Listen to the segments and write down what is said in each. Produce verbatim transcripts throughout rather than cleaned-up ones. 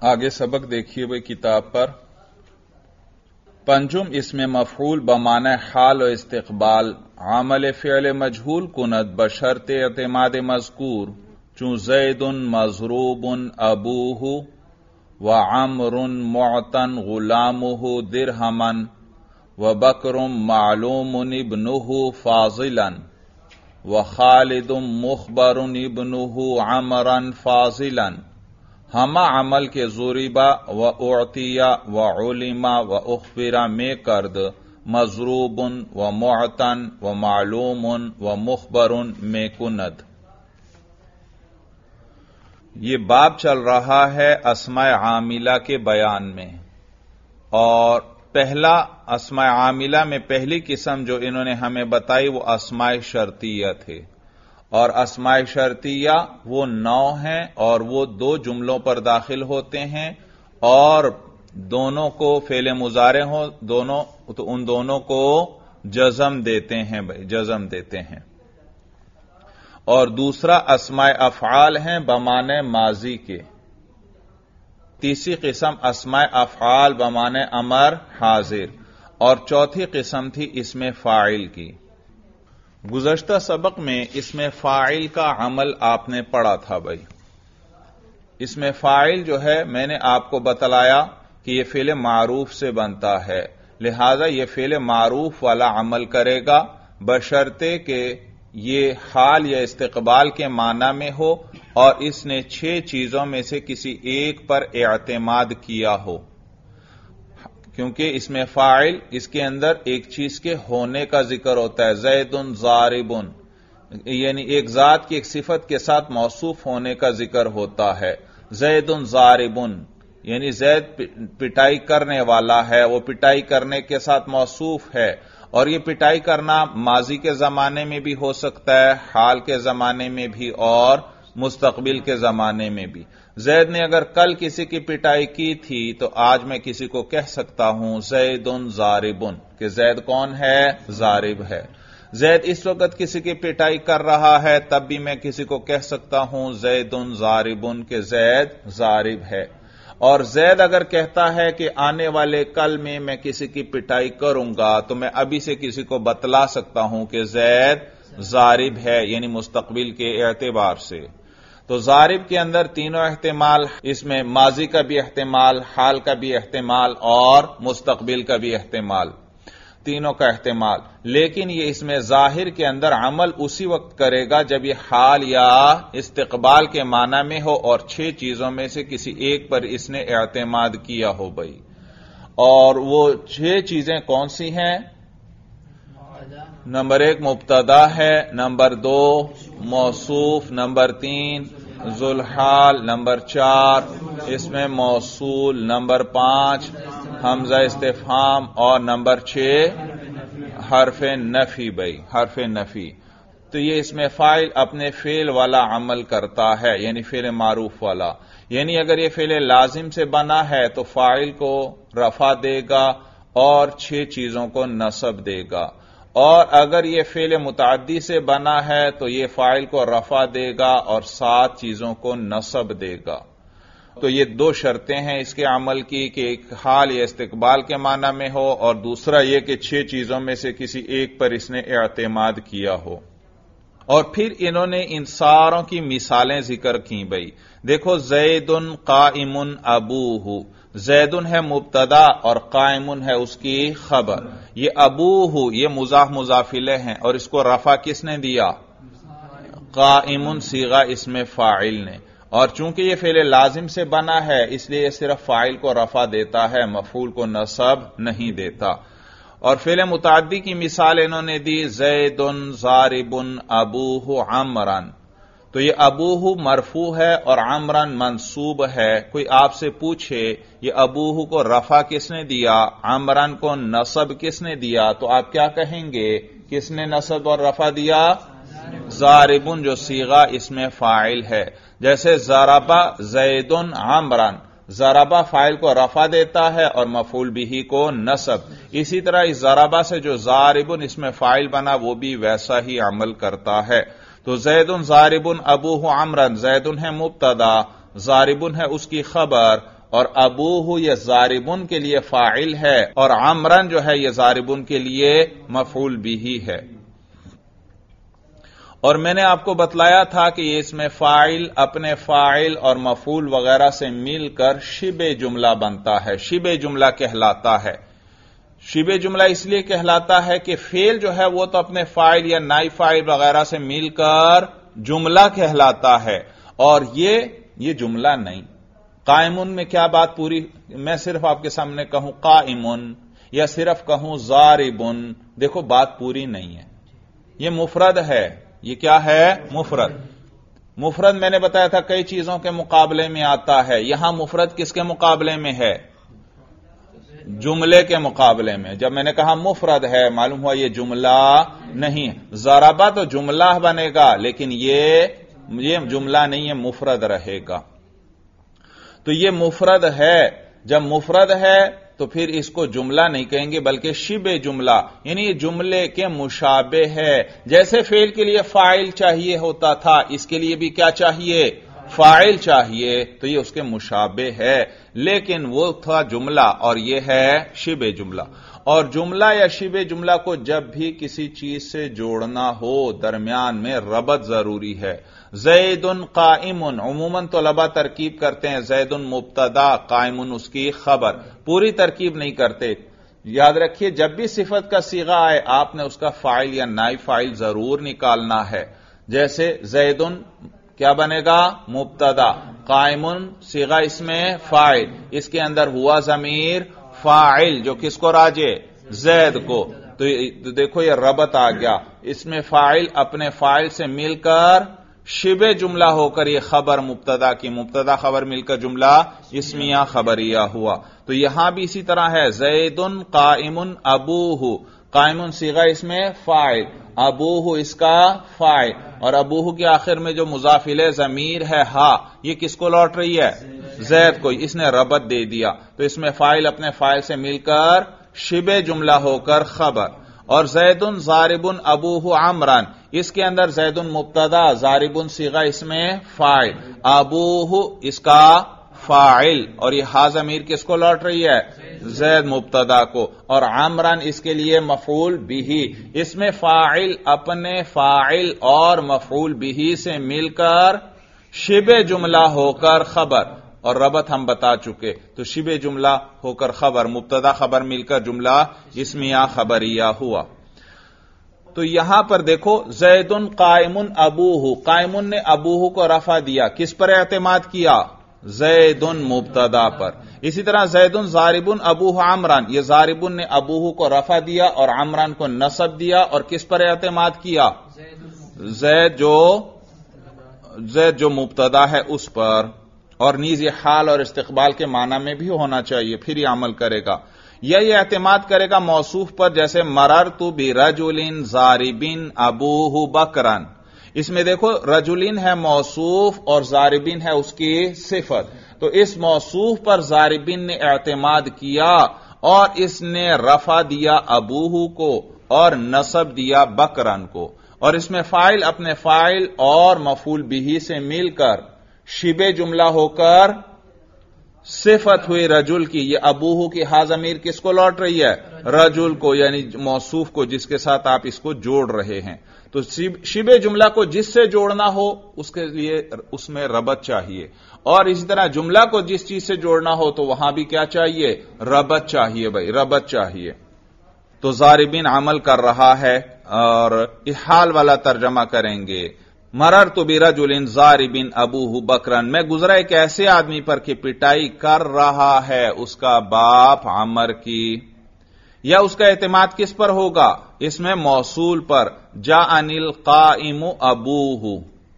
آگے سبق دیکھیے بھائی کتاب پر. پنجم اس میں مفعول بمعنی حال و استقبال عمل فعل مجہول کند بشرط اعتماد مذکور چون زید مضروب ابوہ وعمر معتن غلامہ درہما وبکر معلوم ابنہ فاضلا وخالد مخبر ابنہ عمرا فاضلا. ہما عمل کے ضریبہ و اعطیہ و علما و اخبرہ میں کرد مضروب و معتن و معلوم و مخبر میں کند. یہ باب چل رہا ہے اسماء عاملہ کے بیان میں، اور پہلا اسماء عاملہ میں پہلی قسم جو انہوں نے ہمیں بتائی وہ اسماء شرطیہ تھے، اور اسماء شرطیہ وہ نو ہیں اور وہ دو جملوں پر داخل ہوتے ہیں اور دونوں کو فعل مضارع ہو دونوں تو ان دونوں کو جزم دیتے ہیں بھائی جزم دیتے ہیں. اور دوسرا اسماء افعال ہیں بمعنی ماضی کے. تیسری قسم اسماء افعال بمعنی امر حاضر، اور چوتھی قسم تھی اس میں فاعل کی. گزشتہ سبق میں اس میں فاعل کا عمل آپ نے پڑھا تھا بھائی. اس میں فاعل جو ہے میں نے آپ کو بتلایا کہ یہ فعل معروف سے بنتا ہے، لہذا یہ فعل معروف والا عمل کرے گا بشرطے کہ یہ حال یا استقبال کے معنی میں ہو اور اس نے چھ چیزوں میں سے کسی ایک پر اعتماد کیا ہو، کیونکہ اس میں فاعل اس کے اندر ایک چیز کے ہونے کا ذکر ہوتا ہے. زید ضارب یعنی ایک ذات کی ایک صفت کے ساتھ موصوف ہونے کا ذکر ہوتا ہے. زید ضارب یعنی زید پٹائی کرنے والا ہے، وہ پٹائی کرنے کے ساتھ موصوف ہے، اور یہ پٹائی کرنا ماضی کے زمانے میں بھی ہو سکتا ہے، حال کے زمانے میں بھی اور مستقبل کے زمانے میں بھی. زید نے اگر کل کسی کی پٹائی کی تھی تو آج میں کسی کو کہہ سکتا ہوں زید ضارب کہ زید کون ہے؟ ضارب ہے. زید اس وقت کسی کی پٹائی کر رہا ہے تب بھی میں کسی کو کہہ سکتا ہوں زید ضارب کہ زید ضارب ہے. اور زید اگر کہتا ہے کہ آنے والے کل میں میں کسی کی پٹائی کروں گا تو میں ابھی سے کسی کو بتلا سکتا ہوں کہ زید ضارب ہے، یعنی مستقبل کے اعتبار سے. تو ضارب کے اندر تینوں احتمال، اس میں ماضی کا بھی احتمال، حال کا بھی احتمال اور مستقبل کا بھی احتمال، تینوں کا احتمال. لیکن یہ اس میں ظاہر کے اندر عمل اسی وقت کرے گا جب یہ حال یا استقبال کے معنی میں ہو اور چھ چیزوں میں سے کسی ایک پر اس نے اعتماد کیا ہو بھائی. اور وہ چھ چیزیں کون سی ہیں؟ نمبر ایک مبتدا ہے، نمبر دو موصوف، نمبر تین ذوالحال، نمبر چار اس میں موصول، نمبر پانچ حمزہ استفہام، اور نمبر چھ حرف نفی بھائی حرف نفی. تو یہ اس میں فاعل اپنے فعل والا عمل کرتا ہے، یعنی فعل معروف والا. یعنی اگر یہ فعل لازم سے بنا ہے تو فاعل کو رفع دے گا اور چھ چیزوں کو نصب دے گا، اور اگر یہ فعل متعدی سے بنا ہے تو یہ فاعل کو رفع دے گا اور سات چیزوں کو نصب دے گا. تو یہ دو شرطیں ہیں اس کے عمل کی کہ ایک حال یا استقبال کے معنی میں ہو، اور دوسرا یہ کہ چھ چیزوں میں سے کسی ایک پر اس نے اعتماد کیا ہو. اور پھر انہوں نے ان ساروں کی مثالیں ذکر کی بھائی. دیکھو زید قائم ابوہ، زید ہے مبتدا اور قائم ہے اس کی خبر. یہ ابوہ یہ مضاف مضاف الیہ ہیں اور اس کو رفع کس نے دیا؟ قائم صیغہ اس میں فاعل نے. اور چونکہ یہ فعل لازم سے بنا ہے اس لیے یہ صرف فاعل کو رفع دیتا ہے، مفعول کو نصب نہیں دیتا. اور فعل متعدی کی مثال انہوں نے دی زید ضارب ابوہ عمران. تو یہ ابوہ مرفوع ہے اور عمران منصوب ہے. کوئی آپ سے پوچھے یہ ابوہ کو رفع کس نے دیا، عمران کو نصب کس نے دیا، تو آپ کیا کہیں گے؟ کس نے نصب اور رفع دیا؟ ضاربن جو صیغہ اس میں فاعل ہے. جیسے ضربہ زید عمران، ضربہ فاعل کو رفع دیتا ہے اور مفعول بھی کو نصب. اسی طرح اس ضربہ سے جو ضاربن اس میں فاعل بنا وہ بھی ویسا ہی عمل کرتا ہے. تو زید ضارب ابوہ عمران، زید ہے مبتدا، ضارب ہے اس کی خبر، اور ابوہ یہ ضاربن کے لیے فاعل ہے، اور عمرن جو ہے یہ ضاربن کے لیے مفعول بھی ہے۔ اور میں نے آپ کو بتلایا تھا کہ یہ اس میں فاعل اپنے فاعل اور مفعول وغیرہ سے مل کر شبہ جملہ بنتا ہے، شبہ جملہ کہلاتا ہے۔ شبہ جملہ اس لیے کہلاتا ہے کہ فعل جو ہے وہ تو اپنے فاعل یا نائب فاعل وغیرہ سے مل کر جملہ کہلاتا ہے، اور یہ یہ جملہ نہیں۔ قائمن میں کیا بات پوری، میں صرف آپ کے سامنے کہوں قائمن یا صرف کہوں ضاربن، دیکھو بات پوری نہیں ہے۔ یہ مفرد ہے، یہ کیا ہے؟ مفرد۔ مفرد میں نے بتایا تھا کئی چیزوں کے مقابلے میں آتا ہے، یہاں مفرد کس کے مقابلے میں ہے؟ جملے کے مقابلے میں۔ جب میں نے کہا مفرد ہے، معلوم ہوا یہ جملہ نہیں ہے۔ ضربہ تو جملہ بنے گا، لیکن یہ یہ جملہ نہیں ہے، مفرد رہے گا۔ تو یہ مفرد ہے، جب مفرد ہے تو پھر اس کو جملہ نہیں کہیں گے بلکہ شبہ جملہ، یعنی یہ جملے کے مشابہ ہے۔ جیسے فعل کے لیے فاعل چاہیے ہوتا تھا، اس کے لیے بھی کیا چاہیے؟ فاعل چاہیے، تو یہ اس کے مشابہ ہے، لیکن وہ تھا جملہ اور یہ ہے شبہ جملہ۔ اور جملہ یا شبہ جملہ کو جب بھی کسی چیز سے جوڑنا ہو درمیان میں ربط ضروری ہے۔ زید قائم، عموماً طلباء ترکیب کرتے ہیں زید مبتدا قائم اس کی خبر، پوری ترکیب نہیں کرتے۔ یاد رکھیے جب بھی صفت کا صیغہ آئے آپ نے اس کا فاعل یا نائب فاعل ضرور نکالنا ہے۔ جیسے زید کیا بنے گا؟ مبتدا، قائم صیغہ اس میں فاعل، اس کے اندر ہوا ضمیر فاعل جو کس کو راجع؟ زید کو۔ تو دیکھو یہ ربط آ گیا، اس میں فاعل اپنے فاعل سے مل کر شبہ جملہ ہو کر یہ خبر مبتدا کی، مبتدا خبر مل کر جملہ اسمیہ خبریہ ہوا۔ تو یہاں بھی اسی طرح ہے، زید قائم ابوہ، قائم صیغہ اس میں فاعل، ابوہ اس کا فاعل، اور ابوہ کے آخر میں جو مضاف الیہ ضمیر ہے ہا، یہ کس کو لوٹ رہی ہے؟ زید کو، اس نے ربط دے دیا، تو اس میں فاعل اپنے فاعل سے مل کر شبہ جملہ ہو کر خبر۔ اور زید ضارب ابوہ عمران، اس کے اندر زید مبتدا، ضارب صیغہ اس میں فاعل، ابوہ اس کا فاعل، اور یہ ہا ضمیر کس کو لوٹ رہی ہے؟ زید مبتدا کو، اور عمران اس کے لیے مفعول بھی، اس میں فاعل اپنے فاعل اور مفعول بھی سے مل کر شبہ جملہ ہو کر خبر، اور ربط ہم بتا چکے۔ تو شبہ جملہ ہو کر خبر، مبتدا خبر مل کر جملہ اسمیہ خبریہ ہوا۔ تو یہاں پر دیکھو زید قائم ابوہ، قائم نے ابوہ کو رفع دیا، کس پر اعتماد کیا؟ زید مبتدا پر۔ اسی طرح زید ضارب ابوہ عمران، یہ ضارب نے ابوہ کو رفع دیا اور عمران کو نصب دیا، اور کس پر اعتماد کیا؟ زید جو زید جو مبتدا ہے اس پر، اور نیز یہ حال اور استقبال کے معنی میں بھی ہونا چاہیے، پھر یہ عمل کرے گا۔ یا یہ اعتماد کرے گا موصوف پر، جیسے مررت برجل ضارب ابوہ بکرن، اس میں دیکھو رجلین ہے موصوف اور ضاربین ہے اس کی صفت، تو اس موصوف پر ضاربین نے اعتماد کیا اور اس نے رفع دیا ابوہ کو اور نصب دیا بکرن کو، اور اس میں فاعل اپنے فاعل اور مفعول بھی سے مل کر شبہ جملہ ہو کر صفت ہوئی رجل کی۔ یہ ابوہ کی ہا ضمیر کس کو لوٹ رہی ہے؟ رجل کو، یعنی موصوف کو جس کے ساتھ آپ اس کو جوڑ رہے ہیں۔ تو شبہ جملہ کو جس سے جوڑنا ہو اس کے لیے اس میں ربط چاہیے، اور اسی طرح جملہ کو جس چیز سے جوڑنا ہو تو وہاں بھی کیا چاہیے؟ ربط چاہیے بھائی، ربط چاہیے۔ تو ضاربین عمل کر رہا ہے، اور احال والا ترجمہ کریں گے، مررت برجل ضارب ابوہ بکرن، میں گزرا ایک ایسے آدمی پر کہ پٹائی کر رہا ہے اس کا باپ عمر کی۔ یا اس کا اعتماد کس پر ہوگا؟ اس میں موصول پر، جاءنی القائم ابوہ،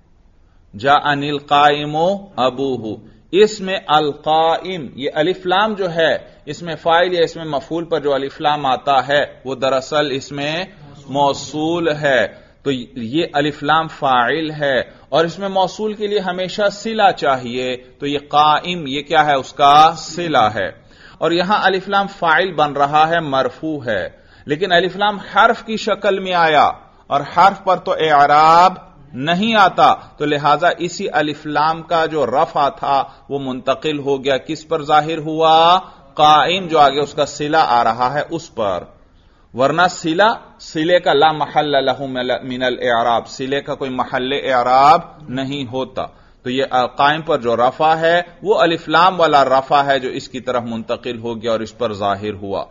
جاءنی القائم ابوہ، اس میں القائم یہ الف لام جو ہے اس میں فاعل یا اس میں مفعول پر جو الف لام آتا ہے وہ دراصل اس میں موصول ہے، تو یہ الف لام فاعل ہے، اور اس میں موصول کے لیے ہمیشہ صلہ چاہیے، تو یہ قائم یہ کیا ہے؟ اس کا صلہ ہے۔ اور یہاں الف لام فاعل بن رہا ہے، مرفوع ہے، لیکن الف لام حرف کی شکل میں آیا، اور حرف پر تو اعراب نہیں آتا، تو لہذا اسی الف لام کا جو رفع تھا وہ منتقل ہو گیا، کس پر ظاہر ہوا؟ قائم جو آگے اس کا صلہ آ رہا ہے اس پر، ورنہ صلہ صلے کا لا محل لہ من الاعراب، صلے کا کوئی محل اعراب نہیں ہوتا، تو یہ قائم پر جو رفع ہے وہ الف لام والا رفع ہے جو اس کی طرف منتقل ہو گیا اور اس پر ظاہر ہوا۔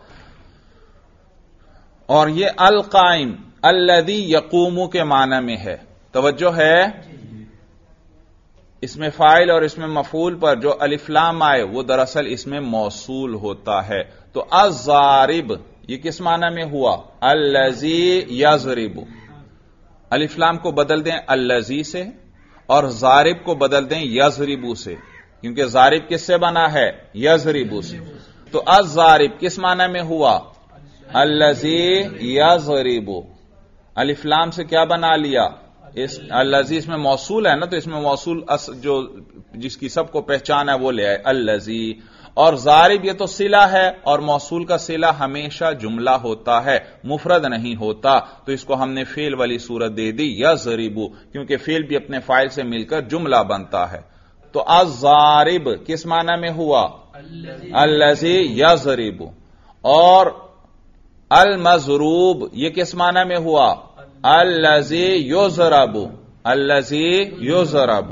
اور یہ القائم الذی یقوم کے معنی میں ہے، توجہ ہے، اس میں فاعل اور اس میں مفعول پر جو الف لام آئے وہ دراصل اس میں موصول ہوتا ہے، تو الضارب یہ کس معنی میں ہوا؟ الذی یضرب، الف لام کو بدل دیں الذی سے اور ضارب کو بدل دیں یضرب سے، کیونکہ ضارب کس سے بنا ہے؟ یضرب سے، تو الضارب کس معنی میں ہوا؟ الذی یضرب، الف لام سے کیا بنا لیا؟ اس الذی اس میں موصول ہے نا، تو اس میں موصول جو جس کی سب کو پہچان ہے وہ لے آئے الذی، اور ضارب یہ تو صلہ ہے اور موصول کا صلہ ہمیشہ جملہ ہوتا ہے، مفرد نہیں ہوتا، تو اس کو ہم نے فعل والی صورت دے دی یضرب، کیونکہ فعل بھی اپنے فاعل سے مل کر جملہ بنتا ہے، تو الضارب کس معنی میں ہوا؟ الذی یضرب، اور المضروب یہ کس معنی میں ہوا؟ الذی یضرب، الذی یضرب۔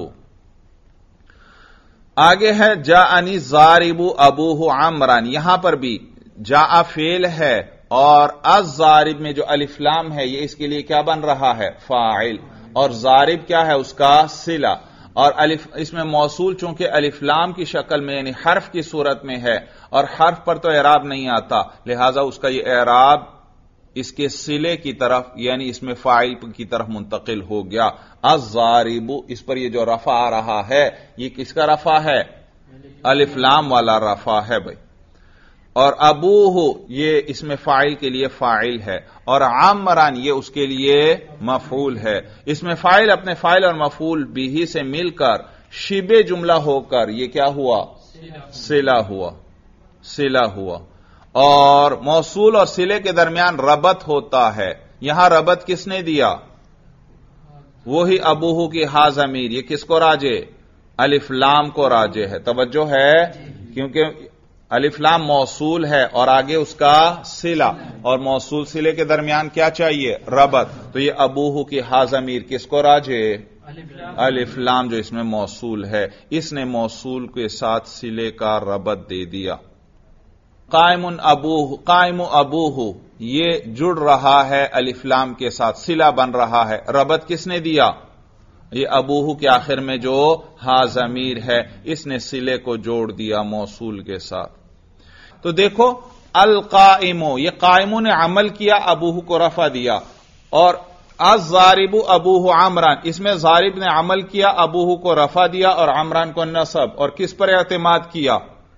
آگے ہے جاءنی ضارب ابوہ عمران، یہاں پر بھی جاء فعل ہے اور الضارب میں جو الف لام ہے یہ اس کے لیے کیا بن رہا ہے؟ فاعل، اور ضارب کیا ہے؟ اس کا صلہ، اور الف اس میں موصول چونکہ الف لام کی شکل میں یعنی حرف کی صورت میں ہے اور حرف پر تو اعراب نہیں آتا، لہذا اس کا یہ اعراب اس کے صلے کی طرف یعنی اس میں فاعل کی طرف منتقل ہو گیا۔ الضارب اس پر یہ جو رفع آ رہا ہے یہ کس کا رفع ہے؟ الف لام والا رفع ہے بھائی، اور ابوہ یہ اس میں فاعل کے لیے فاعل ہے، اور عمران یہ اس کے لیے مفعول ہے، اس میں فاعل اپنے فاعل اور مفعول بھی سے مل کر شبہ جملہ ہو کر یہ کیا ہوا؟ صلہ ہوا، صلہ ہوا، اور موصول اور صلے کے درمیان ربط ہوتا ہے، یہاں ربط کس نے دیا؟ وہی ابوہ کی ہا ضمیر، یہ کس کو راجع؟ الف لام کو راجع ہے، توجہ ہے، کیونکہ الف لام موصول ہے اور آگے اس کا صلہ، اور موصول صلے کے درمیان کیا چاہیے؟ ربط، تو یہ ابوہ کی ہا ضمیر کس کو راجع؟ الف لام جو اس میں موصول ہے، اس نے موصول کے ساتھ صلے کا ربط دے دیا۔ قائم ابوہ، قائم ابوہ یہ جڑ رہا ہے الف لام کے ساتھ، صلہ بن رہا ہے، ربط کس نے دیا؟ یہ ابوہ کے آخر میں جو ہا ضمیر ہے اس نے صلے کو جوڑ دیا موصول کے ساتھ۔ تو دیکھو القائم، یہ قائم نے عمل کیا، ابوہ کو رفع دیا، اور الضارب ابوہ عمران، اس میں ضارب نے عمل کیا، ابوہ کو رفع دیا اور عمران کو نصب، اور کس پر اعتماد کیا؟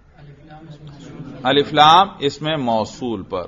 الف لام اس میں موصول پر،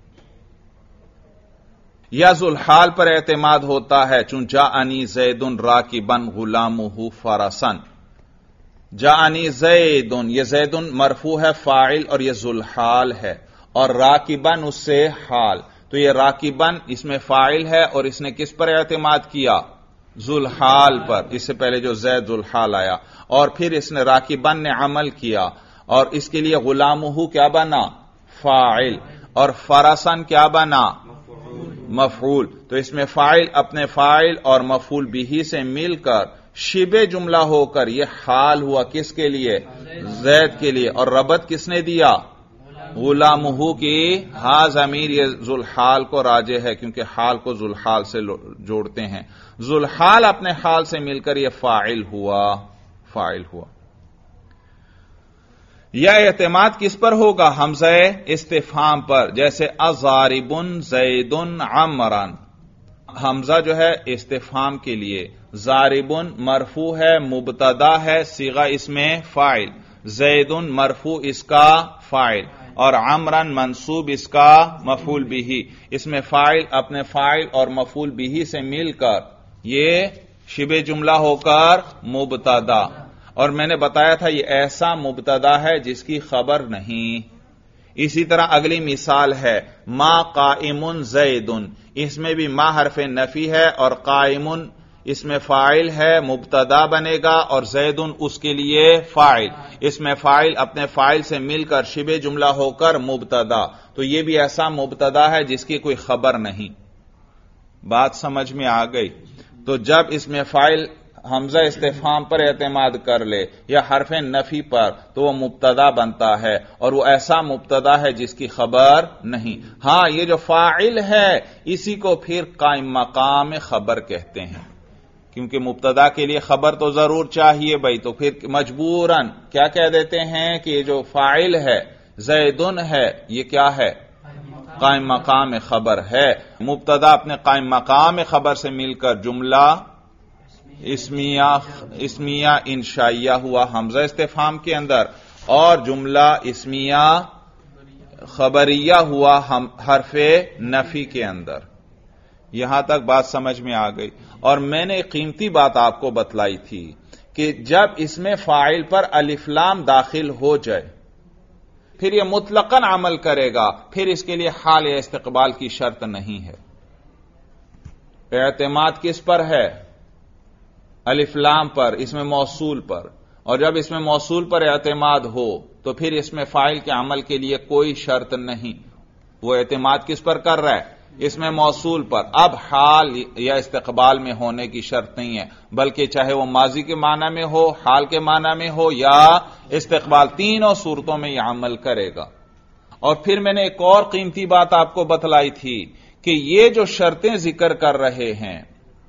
یا ذوالحال پر اعتماد ہوتا ہے، چون جاءنی زید راکبا غلامہ فرسن، جاءنی زید یہ زید مرفوع ہے فاعل اور یہ ذوالحال ہے، اور راکبا اس سے حال، تو یہ راکبا اس میں فاعل ہے اور اس نے کس پر اعتماد کیا؟ ذوالحال پر، اس سے پہلے جو زید ذوالحال آیا، اور پھر اس نے راکبا نے عمل کیا اور اس کے لیے غلامہ کیا بنا؟ فاعل، اور فرسن کیا بنا؟ مفعول، تو اس میں فاعل اپنے فاعل اور مفعول بھی سے مل کر شبہ جملہ ہو کر یہ حال ہوا، کس کے لیے؟ زید کے لیے، اور ربط کس نے دیا؟ غلامہ کی ہا ضمیر، یہ ذوالحال کو راجع ہے کیونکہ حال کو ذوالحال سے جوڑتے ہیں، ذوالحال اپنے حال سے مل کر یہ فاعل ہوا، فاعل ہوا۔ یا اعتماد کس پر ہوگا؟ حمزہ استفہام پر، جیسے الضارب زید عمران، حمزہ جو ہے استفہام کے لیے، ضارب مرفوع ہے مبتدا ہے صیغہ اس میں فاعل، زید مرفوع اس کا فاعل، اور عمران منصوب اس کا مفعول بھی، اس میں فاعل اپنے فاعل اور مفعول بھی سے مل کر یہ شبہ جملہ ہو کر مبتدا، اور میں نے بتایا تھا یہ ایسا مبتدا ہے جس کی خبر نہیں۔ اسی طرح اگلی مثال ہے ما قائم زید، اس میں بھی ما حرف نفی ہے اور قائم اس میں فاعل ہے مبتدا بنے گا اور زیدن اس کے لیے فاعل، اس میں فاعل اپنے فاعل سے مل کر شبہ جملہ ہو کر مبتدا، تو یہ بھی ایسا مبتدا ہے جس کی کوئی خبر نہیں۔ بات سمجھ میں آ گئی؟ تو جب اس میں فاعل حمزہ استفہام پر اعتماد کر لے یا حرف نفی پر تو وہ مبتدا بنتا ہے، اور وہ ایسا مبتدا ہے جس کی خبر نہیں۔ ہاں یہ جو فاعل ہے اسی کو پھر قائم مقام خبر کہتے ہیں، کیونکہ مبتدا کے لیے خبر تو ضرور چاہیے بھائی، تو پھر مجبوراً کیا کہہ دیتے ہیں کہ یہ جو فاعل ہے زیدن ہے یہ کیا ہے؟ قائم مقام خبر ہے۔ مبتدا اپنے قائم مقام خبر سے مل کر جملہ اسمیہ اسمیہ انشائیہ ہوا حمزہ استفہام کے اندر، اور جملہ اسمیہ خبریہ ہوا حرف نفی کے اندر۔ یہاں تک بات سمجھ میں آ گئی۔ اور میں نے ایک قیمتی بات آپ کو بتلائی تھی کہ جب اس میں فاعل پر الف لام داخل ہو جائے پھر یہ مطلقاً عمل کرے گا، پھر اس کے لیے حال یا استقبال کی شرط نہیں ہے۔ اعتماد کس پر ہے؟ الف لام پر، اس میں موصول پر، اور جب اس میں موصول پر اعتماد ہو تو پھر اس میں فاعل کے عمل کے لیے کوئی شرط نہیں۔ وہ اعتماد کس پر کر رہا ہے؟ اس میں موصول پر۔ اب حال یا استقبال میں ہونے کی شرط نہیں ہے، بلکہ چاہے وہ ماضی کے معنی میں ہو، حال کے معنی میں ہو یا استقبال، تینوں صورتوں میں یہ عمل کرے گا۔ اور پھر میں نے ایک اور قیمتی بات آپ کو بتلائی تھی کہ یہ جو شرطیں ذکر کر رہے ہیں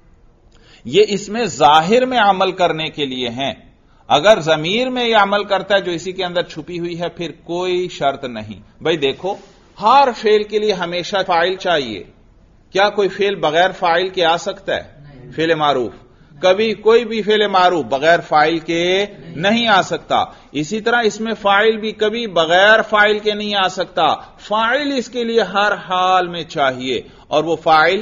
یہ اس میں ظاہر میں عمل کرنے کے لیے ہیں۔ اگر ضمیر میں یہ عمل کرتا ہے جو اسی کے اندر چھپی ہوئی ہے پھر کوئی شرط نہیں۔ بھئی دیکھو، ہر فعل کے لیے ہمیشہ فاعل چاہیے۔ کیا کوئی فعل بغیر فاعل کے آ سکتا ہے؟ فعل معروف کبھی کوئی بھی فعل معروف بغیر فاعل کے نہیں آ سکتا۔ اسی طرح اس میں فاعل بھی کبھی بغیر فاعل کے نہیں آ سکتا، فاعل اس کے لیے ہر حال میں چاہیے، اور وہ فاعل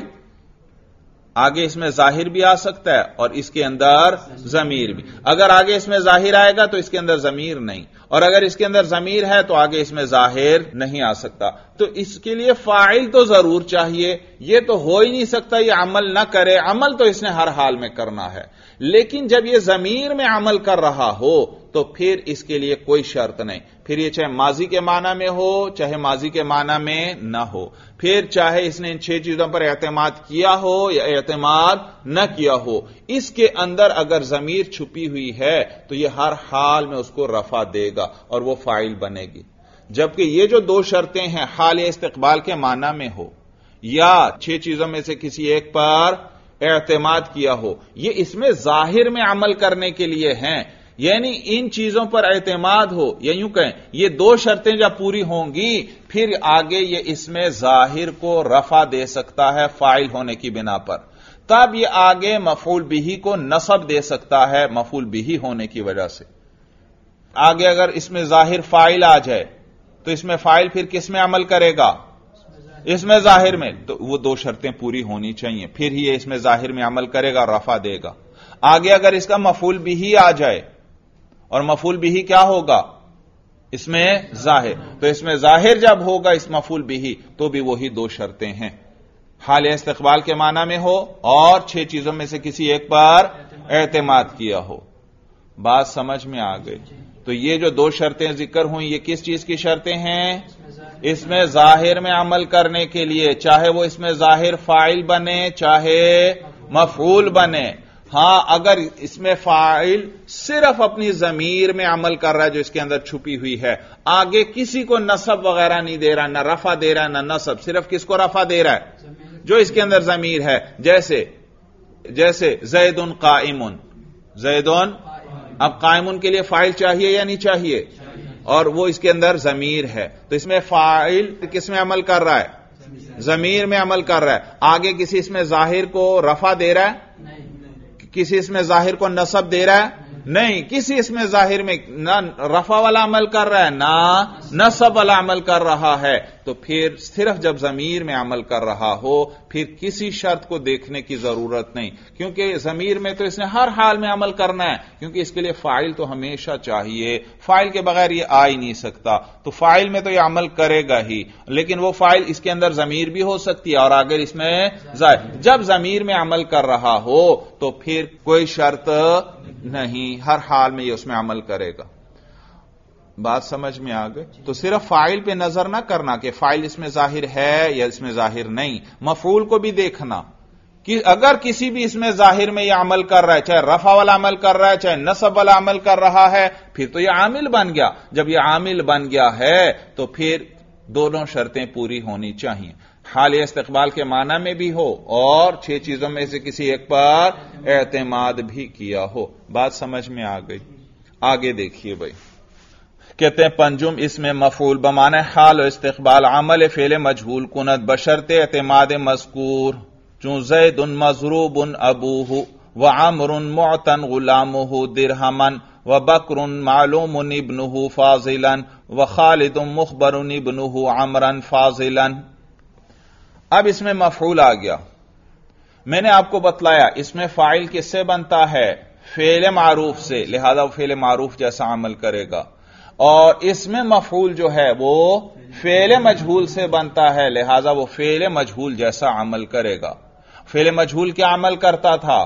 آگے اس میں ظاہر بھی آ سکتا ہے اور اس کے اندر ضمیر بھی۔ اگر آگے اس میں ظاہر آئے گا تو اس کے اندر ضمیر نہیں، اور اگر اس کے اندر ضمیر ہے تو آگے اس میں ظاہر نہیں آ سکتا۔ تو اس کے لیے فاعل تو ضرور چاہیے، یہ تو ہو ہی نہیں سکتا یہ عمل نہ کرے، عمل تو اس نے ہر حال میں کرنا ہے۔ لیکن جب یہ ضمیر میں عمل کر رہا ہو تو پھر اس کے لیے کوئی شرط نہیں، پھر یہ چاہے ماضی کے معنی میں ہو چاہے ماضی کے معنی میں نہ ہو، پھر چاہے اس نے ان چھ چیزوں پر اعتماد کیا ہو یا اعتماد نہ کیا ہو، اس کے اندر اگر ضمیر چھپی ہوئی ہے تو یہ ہر حال میں اس کو رفع دے گا اور وہ فاعل بنے گی۔ جبکہ یہ جو دو شرطیں ہیں، حال یا استقبال کے معنی میں ہو یا چھ چیزوں میں سے کسی ایک پر اعتماد کیا ہو، یہ اس میں ظاہر میں عمل کرنے کے لیے ہیں، یعنی ان چیزوں پر اعتماد ہو، یا یوں کہیں یہ دو شرطیں جب پوری ہوں گی پھر آگے یہ اس میں ظاہر کو رفع دے سکتا ہے فاعل ہونے کی بنا پر، تب یہ آگے مفعول بہ کو نصب دے سکتا ہے مفعول بہ ہونے کی وجہ سے۔ آگے اگر اس میں ظاہر فاعل آ جائے تو اس میں فاعل پھر کس میں عمل کرے گا؟ اس میں ظاہر میں، تو وہ دو شرطیں پوری ہونی چاہیے، پھر ہی اس میں ظاہر میں عمل کرے گا، رفع دے گا۔ آگے اگر اس کا مفعول بہ آ جائے، اور مفعول بہ کیا ہوگا؟ اس میں ظاہر، تو اس میں ظاہر جب ہوگا اس مفعول بہ تو بھی وہی دو شرطیں ہیں، حال استقبال کے معنی میں ہو اور چھ چیزوں میں سے کسی ایک پر اعتماد کیا ہو۔ بات سمجھ میں آ گئی؟ تو یہ جو دو شرطیں ذکر ہوئیں یہ کس چیز کی شرطیں ہیں؟ اس میں ظاہر میں عمل کرنے کے لیے، چاہے وہ اس میں ظاہر فاعل بنے چاہے مفعول بنے۔ ہاں اگر اس میں فاعل صرف اپنی ضمیر میں عمل کر رہا ہے جو اس کے اندر چھپی ہوئی ہے، آگے کسی کو نصب وغیرہ نہیں دے رہا، نہ رفع دے رہا ہے نہ نصب، صرف کس کو رفع دے رہا ہے؟ جو اس کے اندر ضمیر ہے، جیسے جیسے زید قائم، زید، اب قائم کے لیے فاعل چاہیے یا نہیں چاہیے؟ اور وہ اس کے اندر ضمیر ہے، تو اس میں فاعل کس میں عمل کر رہا ہے؟ ضمیر میں عمل کر رہا ہے۔ آگے کسی اس میں ظاہر کو رفع دے رہا ہے؟ کسی اس میں ظاہر کو نصب دے رہا ہے؟ نہیں، کسی اس میں ظاہر میں نہ رفع والا عمل کر رہا ہے نہ نصب والا عمل کر رہا ہے، تو پھر صرف جب ضمیر میں عمل کر رہا ہو پھر کسی شرط کو دیکھنے کی ضرورت نہیں، کیونکہ ضمیر میں تو اس نے ہر حال میں عمل کرنا ہے، کیونکہ اس کے لیے فاعل تو ہمیشہ چاہیے، فاعل کے بغیر یہ آ ہی نہیں سکتا، تو فاعل میں تو یہ عمل کرے گا ہی، لیکن وہ فاعل اس کے اندر ضمیر بھی ہو سکتی ہے اور اگر اس میں ظاہر جب ضمیر میں عمل کر رہا ہو تو پھر کوئی شرط نہیں، ہر حال میں یہ اس میں عمل کرے گا۔ بات سمجھ میں آ گئی؟ تو صرف فاعل پہ نظر نہ کرنا کہ فاعل اس میں ظاہر ہے یا اس میں ظاہر نہیں، مفعول کو بھی دیکھنا کہ اگر کسی بھی اس میں ظاہر میں یہ عمل کر رہا ہے، چاہے رفع والا عمل کر رہا ہے چاہے نصب والا عمل کر رہا ہے، پھر تو یہ عامل بن گیا، جب یہ عامل بن گیا ہے تو پھر دونوں شرطیں پوری ہونی چاہیے، حال استقبال کے معنی میں بھی ہو اور چھ چیزوں میں سے کسی ایک پر اعتماد بھی کیا ہو۔ بات سمجھ میں آ گئی؟ آگے دیکھیے بھائی، کہتے ہیں پنجم اس میں مفعول بمعنی حال و استقبال عمل فعل مجہول کند بشرط اعتماد مذکور، چون زید مضروب ابوہ وعمر معتن غلامہ درہما وبکر معلوم ابنہ فاضلا وخالد مخبر ابنہ عمرا فاضلا۔ اب اس میں مفعول آ گیا، میں نے آپ کو بتلایا اس میں فاعل کس سے بنتا ہے؟ فعل معروف سے، لہذا وہ فعل معروف جیسا عمل کرے گا، اور اس میں مفعول جو ہے وہ فعل مجہول سے بنتا ہے، لہذا وہ فعل مجہول جیسا عمل کرے گا۔ فعل مجہول کیا عمل کرتا تھا؟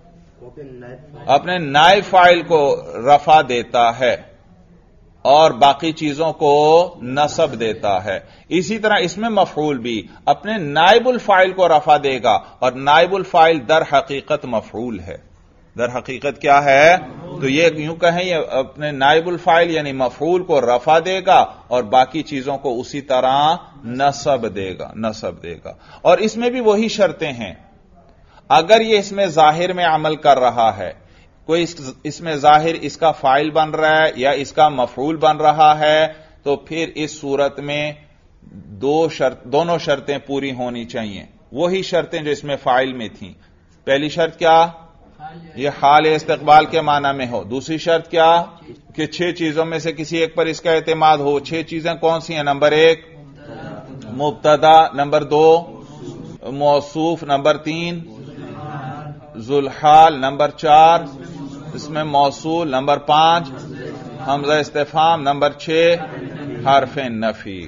اپنے نائب فاعل کو رفع دیتا ہے اور باقی چیزوں کو نصب دیتا ہے، اسی طرح اس میں مفعول بھی اپنے نائب الفاعل کو رفع دے گا، اور نائب الفاعل در حقیقت مفعول ہے، در حقیقت کیا ہے؟ تو یہ یوں کہیں یہ اپنے نائب الفاعل یعنی مفعول کو رفع دے گا اور باقی چیزوں کو اسی طرح نصب دے گا نصب دے گا اور اس میں بھی وہی شرطیں ہیں، اگر یہ اس میں ظاہر میں عمل کر رہا ہے، کوئی اس میں ظاہر اس کا فاعل بن رہا ہے یا اس کا مفعول بن رہا ہے، تو پھر اس صورت میں دو شرط دونوں شرطیں پوری ہونی چاہیے، وہی شرطیں جو اس میں فاعل میں تھیں۔ پہلی شرط کیا؟ یہ حال استقبال کے معنی میں ہو، دوسری شرط کیا کہ چھ چیزوں میں سے کسی ایک پر اس کا اعتماد ہو۔ چھ چیزیں کون سی ہیں؟ نمبر ایک مبتدا، نمبر دو موصوف، نمبر تین ذوالحال، نمبر چار اس میں موصول، نمبر پانچ حمزہ استفہام، نمبر چھ حرف نفی۔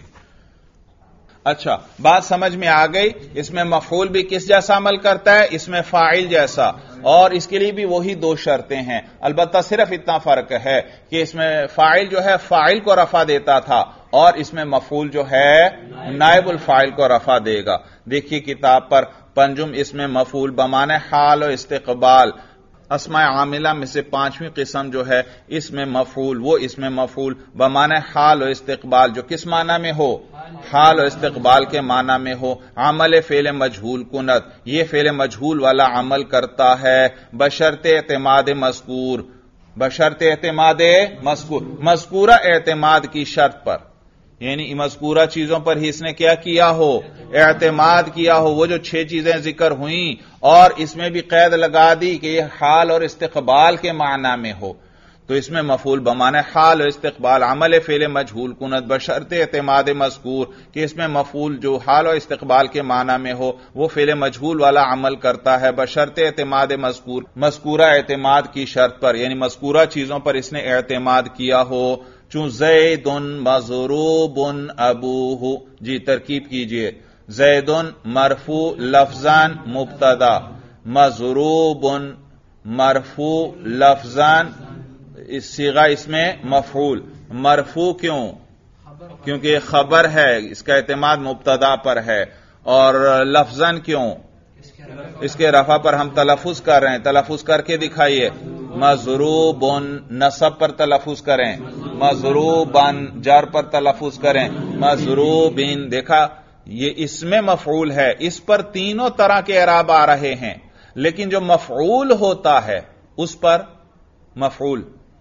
اچھا بات سمجھ میں آ گئی؟ اس میں مفعول بھی کس جیسا عمل کرتا ہے؟ اس میں فاعل جیسا، اور اس کے لیے بھی وہی دو شرطیں ہیں، البتہ صرف اتنا فرق ہے کہ اس میں فاعل جو ہے فاعل کو رفع دیتا تھا اور اس میں مفعول جو ہے نائب الفاعل کو رفع دے گا۔ دیکھیے کتاب پر پنجم اس میں مفعول بمعنی حال و استقبال، اسماء عاملہ میں سے پانچویں قسم جو ہے اس میں مفعول، وہ اس میں مفعول بمعنی حال و استقبال جو کس معنی میں ہو؟ حال و استقبال کے معنی میں ہو، عمل فعل مجہول کنت، یہ فعل مجہول والا عمل کرتا ہے بشرط اعتماد مذکور، بشرط اعتماد مذکور، مذکورہ اعتماد کی شرط پر، یعنی مذکورہ چیزوں پر ہی اس نے کیا کیا ہو؟ اعتماد کیا ہو۔ وہ جو چھ چیزیں ذکر ہوئیں اور اس میں بھی قید لگا دی کہ یہ حال اور استقبال کے معنی میں ہو، تو اس میں مفعول بمعنی حال و استقبال عمل فعل مجہول کنت بشرط اعتماد مذکور، کہ اس میں مفعول جو حال و استقبال کے معنی میں ہو وہ فعل مجہول والا عمل کرتا ہے بشرط اعتماد مذکور، مذکورہ اعتماد کی شرط پر، یعنی مذکورہ چیزوں پر اس نے اعتماد کیا ہو، چون زید مضروب ابوہ، جی ترکیب کیجئے، زید مرفوع لفظاً مبتدا، مضروب مرفوع لفظاً اس صیغہ اس میں مفعول، مرفوع کیوں؟ کیونکہ یہ خبر ہے، اس کا اعتماد مبتدا پر ہے، اور لفظاً کیوں؟ اس کے رفع پر ہم تلفظ کر رہے ہیں، تلفظ کر کے دکھائیے، مضروب، نصب پر تلفظ کریں، مضروباً جر پر تلفظ کریں، مضروبین، دیکھا یہ اس میں مفعول ہے، اس پر تینوں طرح کے اعراب آ رہے ہیں، لیکن جو مفعول ہوتا ہے اس پر مفعول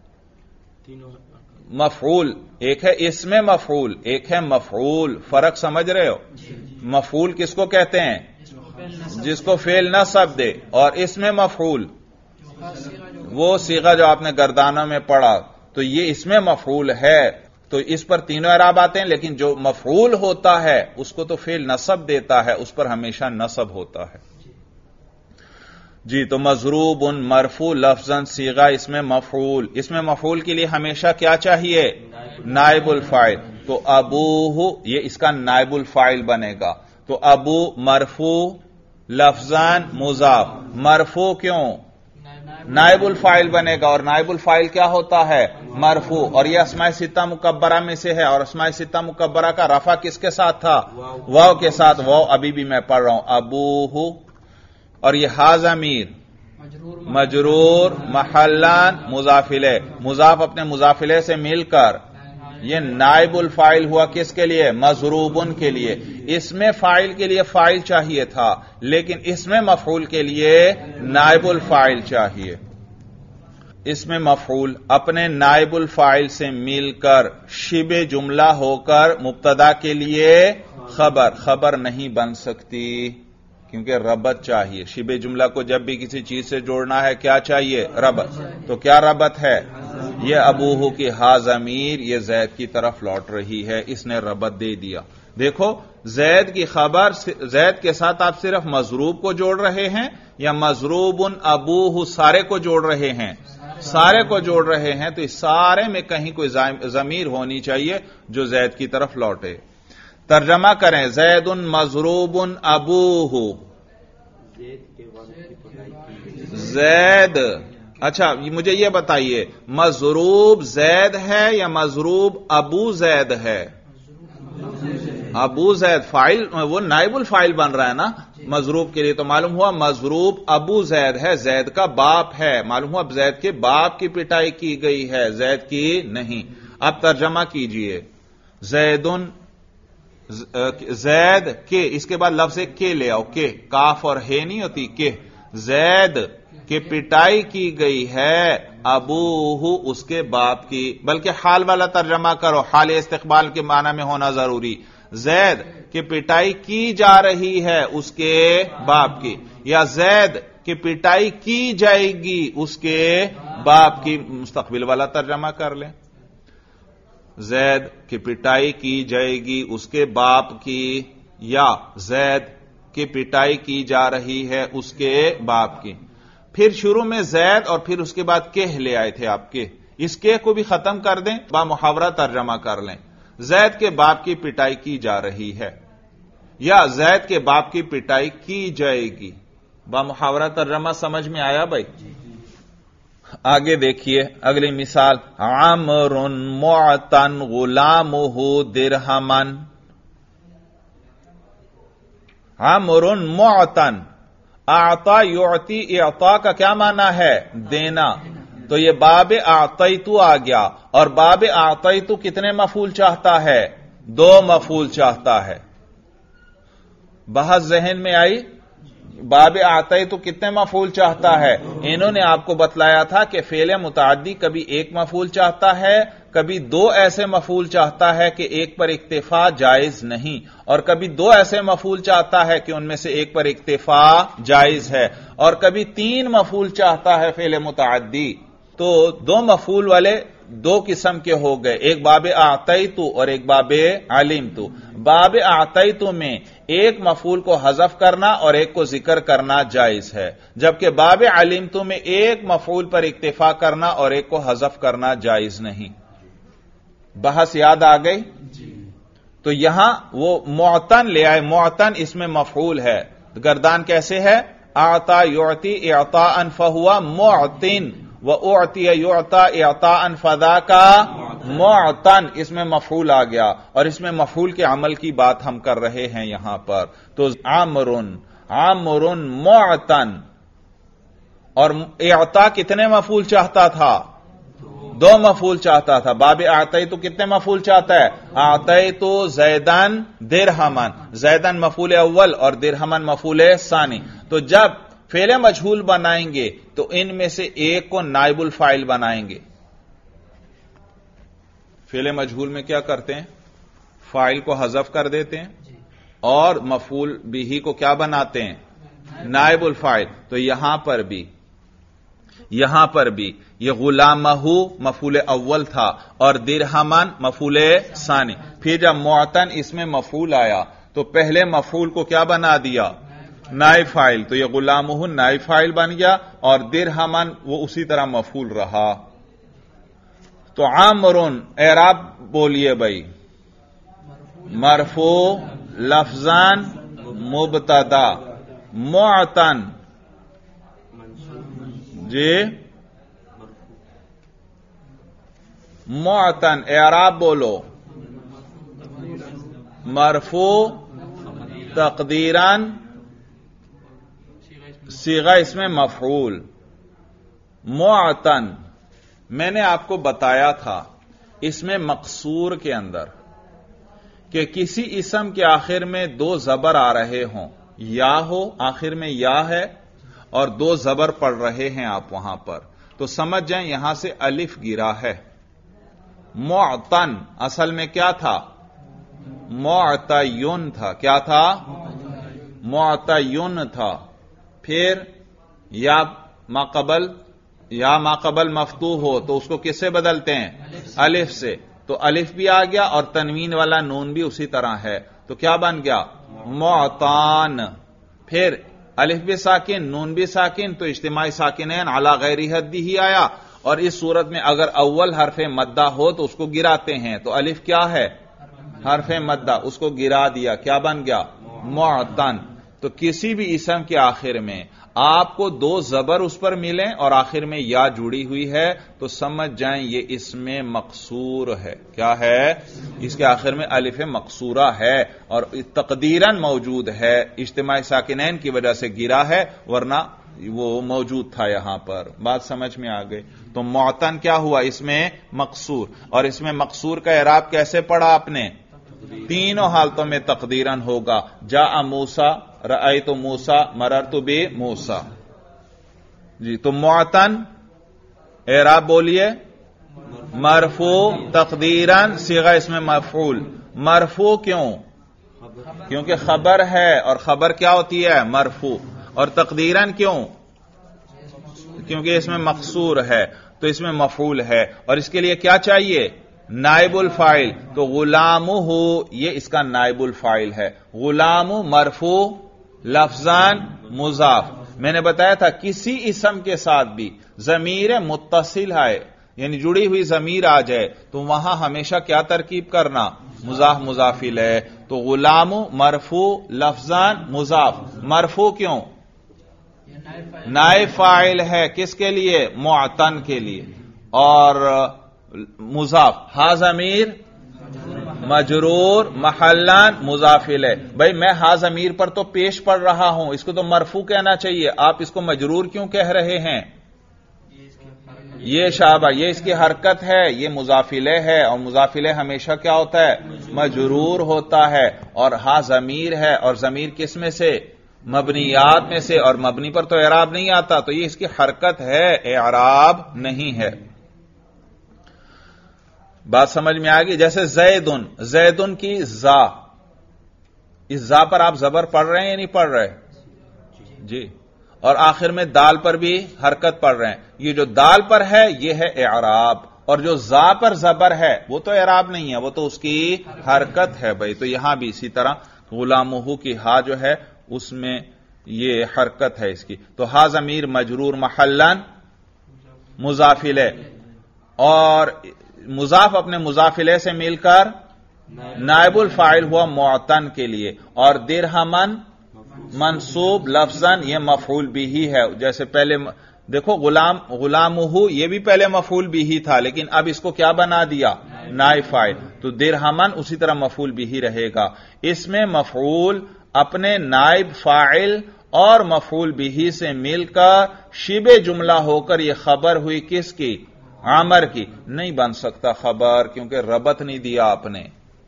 مفعول ایک ہے اس میں مفعول، ایک ہے مفعول، فرق سمجھ رہے ہو؟ مفعول کس کو کہتے ہیں؟ جس کو فعل نصب دے، اور اس میں مفعول وہ صیغہ جو آپ نے گردانوں میں پڑھا، تو یہ اس میں مفعول ہے۔ تو اس پر تینوں اعراب آتے ہیں، لیکن جو مفعول ہوتا ہے اس کو تو فعل نصب دیتا ہے، اس پر ہمیشہ نصب ہوتا ہے۔ جی، تو مضروب مرفوع لفظاً صیغہ اس میں مفعول، اس میں مفعول کے لیے ہمیشہ کیا چاہیے؟ نائب الفاعل۔ تو ابوہ یہ اس کا نائب الفاعل بنے گا، تو ابو مرفوع لفظاً مضاف، مرفوع کیوں؟ نائب الفاعل بنے گا، اور نائب الفاعل کیا ہوتا ہے؟ مرفوع، اور یہ اسماء ستہ مکبرہ میں سے ہے، اور اسماء ستہ مکبرہ کا رفع کس کے ساتھ تھا؟ واو کے ساتھ، واو ابھی بھی میں پڑھ رہا ہوں، ابوہ، اور یہ ہا ضمیر مجرور محلان مضاف الیہ، مضاف اپنے مضاف الیہ سے مل کر یہ نائب الفاعل ہوا، کس کے لیے؟ مضروبن کے لیے۔ اس میں فاعل کے لیے فاعل چاہیے تھا، لیکن اس میں مفعول کے لیے نائب الفاعل چاہیے۔ اس میں مفعول اپنے نائب الفاعل سے مل کر شبہ جملہ ہو کر مبتدا کے لیے خبر خبر نہیں بن سکتی، کیونکہ ربط چاہیے۔ شبہ جملہ کو جب بھی کسی چیز سے جوڑنا ہے کیا چاہیے؟ ربط۔ تو کیا ربط ہے؟ یہ ابوہ کی ہا ضمیر یہ زید کی طرف لوٹ رہی ہے، اس نے ربط دے دیا۔ دیکھو زید کی خبر، زید کے ساتھ آپ صرف مضروب کو جوڑ رہے ہیں یا مضروب ابوہ سارے کو جوڑ رہے ہیں؟ سارے کو جوڑ رہے ہیں، تو اس سارے میں کہیں کوئی ضمیر ہونی چاہیے جو زید کی طرف لوٹے۔ ترجمہ کریں، زید مضروب ابوہ، زید، اچھا مجھے یہ بتائیے مضروب زید ہے یا مضروب ابو زید ہے؟ ابو زید فاعل، وہ نائب الفاعل بن رہا ہے نا مضروب کے لیے، تو معلوم ہوا مضروب ابو زید ہے، زید کا باپ ہے، معلوم ہوا اب زید کے باپ کی پٹائی کی گئی ہے، زید کی نہیں۔ اب ترجمہ کیجئے، زیدن، زید کے، اس کے بعد لفظ کے لے آؤ، کے، کاف اور ہے نہیں ہوتی، کہ زید کہ پٹائی کی گئی ہے ابوہ اس کے باپ کی، بلکہ حال والا ترجمہ کرو، حال استقبال کے معنی میں ہونا ضروری، زید کہ پٹائی کی جا رہی ہے اس کے باپ کی، یا زید کہ پٹائی کی جائے گی اس کے باپ کی، مستقبل والا ترجمہ کر لیں، زید کی پٹائی کی جائے گی اس کے باپ کی، یا زید کی پٹائی کی جا رہی ہے اس کے باپ کی۔ پھر شروع میں زید اور پھر اس کے بعد کہ لے آئے تھے آپ کے، اس کے کو بھی ختم کر دیں، با محاورہ ترجمہ کر لیں، زید کے باپ کی پٹائی کی جا رہی ہے، یا زید کے باپ کی پٹائی کی جائے گی، با محاورہ ترجمہ سمجھ میں آیا بھائی؟ آگے دیکھیے اگلی مثال، عمر معتن غلامہ درہمن، عمر معتن، اعطا یعطی، اعطا کا کیا معنی ہے؟ دینا، تو یہ باب اعطیتو آ گیا، اور باب اعطیتو کتنے مفعول چاہتا ہے؟ دو مفعول چاہتا ہے۔ بحث ذہن میں آئی؟ باب اعطیتو کتنے مفعول چاہتا ہے؟ انہوں نے آپ کو بتلایا تھا کہ فعل متعدی کبھی ایک مفعول چاہتا ہے، کبھی دو ایسے مفعول چاہتا ہے کہ ایک پر اکتفا جائز نہیں، اور کبھی دو ایسے مفعول چاہتا ہے کہ ان میں سے ایک پر اکتفا جائز ہے، اور کبھی تین مفعول چاہتا ہے فعل متعدی۔ تو دو مفعول والے دو قسم کے ہو گئے، ایک باب اعطیتو اور ایک باب علمتو۔ باب اعطیتو میں ایک مفعول کو حذف کرنا اور ایک کو ذکر کرنا جائز ہے، جبکہ باب علمتو میں ایک مفعول پر اکتفا کرنا اور ایک کو حذف کرنا جائز نہیں۔ بحث یاد آ گئی؟ تو یہاں وہ معتن لے آئے، معتن اس میں مفعول ہے، گردان کیسے ہے؟ اعطا یعطی اعطاء فہوا معتن، وَأُعْتِيَ يُعْطَى إِعْطَاءً فَذَاكَ مُعْتَن، اس میں مفعول آ گیا، اور اس میں مفعول کے عمل کی بات ہم کر رہے ہیں یہاں پر۔ تو عمرن، عمرن معتن، اور اعطا کتنے مفعول چاہتا تھا؟ دو مفعول چاہتا تھا۔ باب اعطیتو کتنے مفعول چاہتا ہے؟ اعطیتو زیدن درہمن، زیدن مفعول اول اور درہمن مفعول ثانی۔ تو جب فعل مجہول بنائیں گے تو ان میں سے ایک کو نائب الفاعل بنائیں گے۔ فعل مجہول میں کیا کرتے ہیں؟ فاعل کو حذف کر دیتے ہیں اور مفعول بھی کو کیا بناتے ہیں؟ نائب الفاعل۔ تو یہاں پر بھی یہاں پر بھی یہ غلامہو مفعول اول تھا اور درہمن مفعول ثانی. پھر جب معتن اس میں مفعول آیا تو پہلے مفعول کو کیا بنا دیا؟ نائب فاعل. تو یہ غلامہو نائب فاعل بن گیا اور درہمن وہ اسی طرح مفعول رہا. تو عامرن اعراب بولیے بھائی. مرفوع لفظان مبتدا معتن جی معتن اعراب بولو. مرفوع تقدیراً صیغہ اس میں مفعول. معتن میں نے آپ کو بتایا تھا اس میں مقصور کے اندر کہ کسی اسم کے آخر میں دو زبر آ رہے ہوں، یا ہو آخر میں یا ہے اور دو زبر پڑھ رہے ہیں آپ وہاں پر، تو سمجھ جائیں یہاں سے الف گرا ہے. معتن اصل میں کیا تھا؟ معتین تھا. کیا تھا؟ معتین تھا. پھر یا ما قبل یا ما قبل مفتوح ہو تو اس کو کس سے بدلتے ہیں؟ الف سے. تو الف بھی آ گیا اور تنوین والا نون بھی اسی طرح ہے، تو کیا بن گیا؟ معتان. پھر الف بھی ساکن نون بھی ساکن تو اجتماعی ساکنین علی غیر حد ہی آیا. اور اس صورت میں اگر اول حرف مدہ ہو تو اس کو گراتے ہیں، تو الف کیا ہے؟ حرف مدہ، اس کو گرا دیا. کیا بن گیا؟ معتن. تو کسی بھی اسم کے آخر میں آپ کو دو زبر اس پر ملیں اور آخر میں یا جڑی ہوئی ہے تو سمجھ جائیں یہ اس میں مقصور ہے. کیا ہے؟ اس کے آخر میں الف مقصورہ ہے اور تقدیراً موجود ہے، اجتماعی ساکنین کی وجہ سے گرا ہے ورنہ وہ موجود تھا یہاں پر. بات سمجھ میں آ گئی؟ تو معتن کیا ہوا؟ اس میں مقصور. اور اس میں مقصور کا اعراب کیسے پڑھا آپ نے؟ تینوں حالتوں میں تقدیراً ہوگا. جاء موسیٰ، رأیت موسیٰ، مررت بموسیٰ. جی تو معتن اعراب بولیے. مرفوع تقدیراً صیغہ اس میں مفعول. مرفوع کیوں؟ کیونکہ خبر ہے اور خبر کیا ہوتی ہے؟ مرفوع. اور تقدیراً کیوں؟ کیونکہ اس میں مقصور ہے تو اس میں مفعول ہے. اور اس کے لیے کیا چاہیے؟ نائب الفاعل. تو غلامہ یہ اس کا نائب الفاعل ہے. غلام مرفوع لفظان مضاف. میں نے بتایا تھا کسی اسم کے ساتھ بھی ضمیر متصل ہے یعنی جڑی ہوئی ضمیر آ جائے تو وہاں ہمیشہ کیا ترکیب کرنا؟ مضاف مضاف الیہ. تو غلام مرفوع لفظان مضاف. مرفوع کیوں؟ نائب فاعل ہے. کس کے لیے؟ معتن کے لیے. اور مضاف ہا ضمیر مجرور محلان مضاف الیہ. بھائی میں ہا ضمیر پر تو پیش پڑھ رہا ہوں، اس کو تو مرفوع کہنا چاہیے، آپ اس کو مجرور کیوں کہہ رہے ہیں؟ یہ شابہ یہ اس کی حرکت ہے، یہ مضاف الیہ ہے اور مضاف الیہ ہمیشہ کیا ہوتا ہے؟ مجرور ہوتا ہے. اور ہا ضمیر ہے اور ضمیر کس میں سے؟ مبنیات میں سے. اور مبنی پر تو اعراب نہیں آتا تو یہ اس کی حرکت ہے، اعراب نہیں ہے. بات سمجھ میں آ گئی؟ جیسے زیدن، زیدن کی زا، اس زا پر آپ زبر پڑھ رہے ہیں یا نہیں پڑھ رہے؟ جی. اور آخر میں دال پر بھی حرکت پڑھ رہے ہیں. یہ جو دال پر ہے یہ ہے اعراب اور جو زا پر زبر ہے وہ تو اعراب نہیں ہے، وہ تو اس کی حرکت ہے. بھائی تو یہاں بھی اسی طرح غلامہ کی ہا جو ہے اس میں یہ حرکت ہے اس کی. تو ہا ضمیر مجرور محلن مضاف الیہ اور مضاف اپنے مضاف الیہ سے مل کر نائب الفاعل ہوا معتن کے لیے. اور درہمن منصوب لفظاً یہ مفعول بھی ہی ہے. جیسے پہلے دیکھو غلام غلامہ یہ بھی پہلے مفعول بھی ہی تھا لیکن اب اس کو کیا بنا دیا؟ نائب فاعل. تو درہمن اسی طرح مفعول بھی ہی رہے گا. اس میں مفعول اپنے نائب فاعل اور مفعول بھی سے مل کر شبہ جملہ ہو کر یہ خبر ہوئی کس کی؟ عامر کی. نہیں بن سکتا خبر کیونکہ ربط نہیں دیا آپ نے.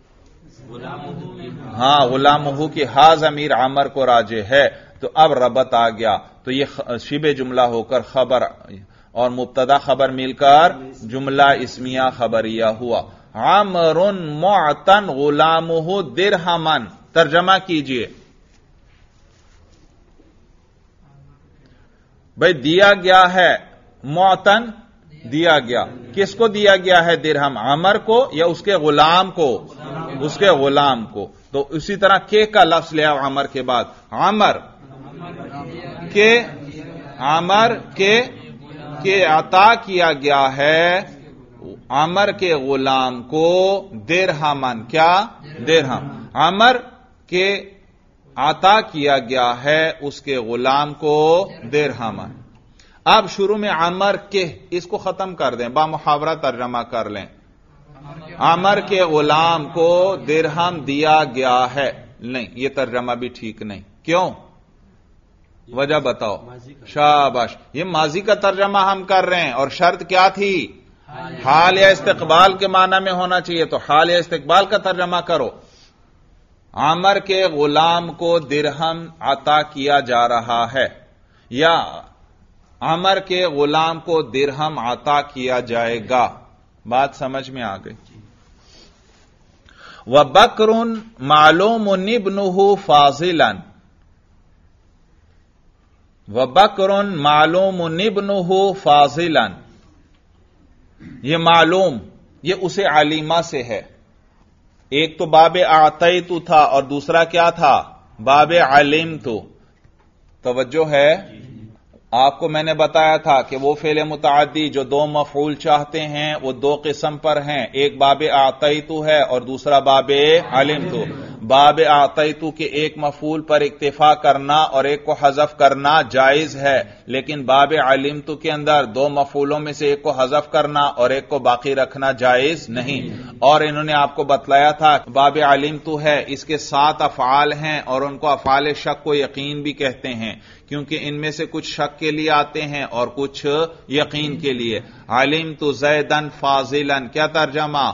ہاں غلامہ کی ہا ضمیر عامر کو راجع ہے تو اب ربط آ گیا تو یہ شبہ جملہ ہو کر خبر اور مبتدا خبر مل کر جملہ اسمیہ خبریہ ہوا. عامر معتن غلامہ درہمن. ترجمہ کیجئے. بھئی دیا گیا ہے معتن دیا گیا. کس کو دیا گیا ہے درہم؟ عمر کو یا اس کے غلام کو؟ اس کے غلام کو. تو اسی طرح کے کا لفظ لیا عمر کے بعد. عمر کے عمر کے کے عطا کیا گیا ہے عمر کے غلام کو درہمن. کیا؟ درہم. عمر کے عطا کیا گیا ہے اس کے غلام کو درہمن. اب شروع میں عمر کے اس کو ختم کر دیں، با محاورہ ترجمہ کر لیں. عمر کے غلام کو درہم دیا گیا ہے. نہیں، یہ ترجمہ بھی ٹھیک نہیں. کیوں؟ وجہ بتاؤ. شاباش. یہ ماضی کا ترجمہ ہم کر رہے ہیں اور شرط کیا تھی؟ حال یا استقبال کے معنی میں ہونا چاہیے، تو حال یا استقبال کا ترجمہ کرو. عمر کے غلام کو درہم عطا کیا جا رہا ہے، یا عمر کے غلام کو درہم عطا کیا جائے گا. بات سمجھ میں آ گئی. وَبَكْرٌ مَعْلُومٌ ابْنُهُ فَاضِلًا. وَبَكْرٌ مَعْلُومٌ ابْنُهُ فَاضِلًا. یہ معلوم، یہ اسے علیمہ سے ہے. ایک تو باب اعطیت تھا اور دوسرا کیا تھا؟ باب علمت. توجہ ہے؟ آپ کو میں نے بتایا تھا کہ وہ فعل متعدی جو دو مفعول چاہتے ہیں وہ دو قسم پر ہیں. ایک باب اعطیت ہے اور دوسرا باب علمت. باب اعطیت کے ایک مفعول پر اکتفا کرنا اور ایک کو حذف کرنا جائز ہے، لیکن باب علمت کے اندر دو مفعولوں میں سے ایک کو حذف کرنا اور ایک کو باقی رکھنا جائز نہیں. اور انہوں نے آپ کو بتلایا تھا باب علمت ہے، اس کے سات افعال ہیں اور ان کو افعال شک و یقین بھی کہتے ہیں، کیونکہ ان میں سے کچھ شک کے لیے آتے ہیں اور کچھ یقین کے لیے. علمت زیدن فاضلا. کیا ترجمہ؟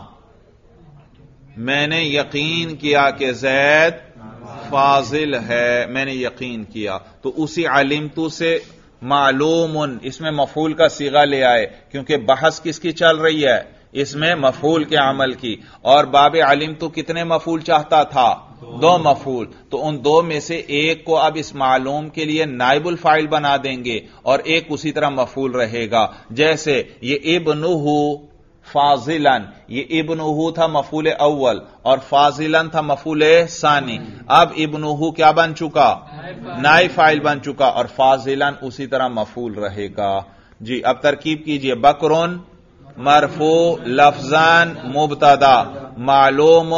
میں نے یقین کیا کہ زید فاضل ہے، میں نے یقین کیا. تو اسی علمت سے معلوم، اس میں مفعول کا صیغہ لے آئے کیونکہ بحث کس کی چل رہی ہے؟ اس میں مفعول کے عمل کی. اور باب علمت کتنے مفعول چاہتا تھا؟ دو مفعول. تو ان دو میں سے ایک کو اب اس معلوم کے لیے نائب الفاعل بنا دیں گے اور ایک اسی طرح مفعول رہے گا. جیسے یہ ابنہ فاضلن، یہ ابنہ تھا مفعول اول اور فاضلن تھا مفعول ثانی. اب ابنہ کیا بن چکا؟ نائب فاعل بن چکا اور فاضلن اسی طرح مفعول رہے گا. جی اب ترکیب کیجئے. بکرن مرفوع لفظاً مبتدا، معلوم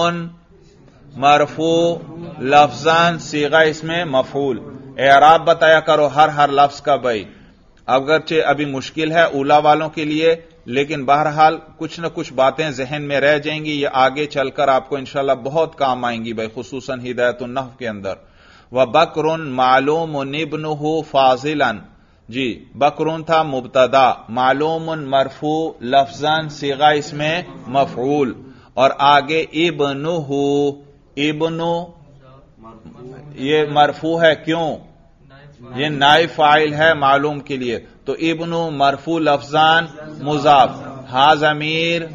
مرفوع لفظاً صیغہ اس میں مفعول. اعراب بتایا کرو ہر ہر لفظ کا بھائی. اگرچہ ابھی مشکل ہے اولا والوں کے لیے، لیکن بہرحال کچھ نہ کچھ باتیں ذہن میں رہ جائیں گی. یہ آگے چل کر آپ کو انشاءاللہ بہت کام آئیں گی بھائی، خصوصاً ہدایت النحو کے اندر. وَبَكْرٌ مَعْلُومٌ ابْنُهُ فَاضِلًا. جی بکرون تھا مبتدا، معلوم مرفوع لفظاً صیغہ اس میں مفعول، اور آگے ابنہ. ابنو یہ مرفوع ہے، کیوں؟ یہ نائب فاعل ہے معلوم کے لیے. تو ابنو مرفوع لفظاً مضاف، ہا ضمیر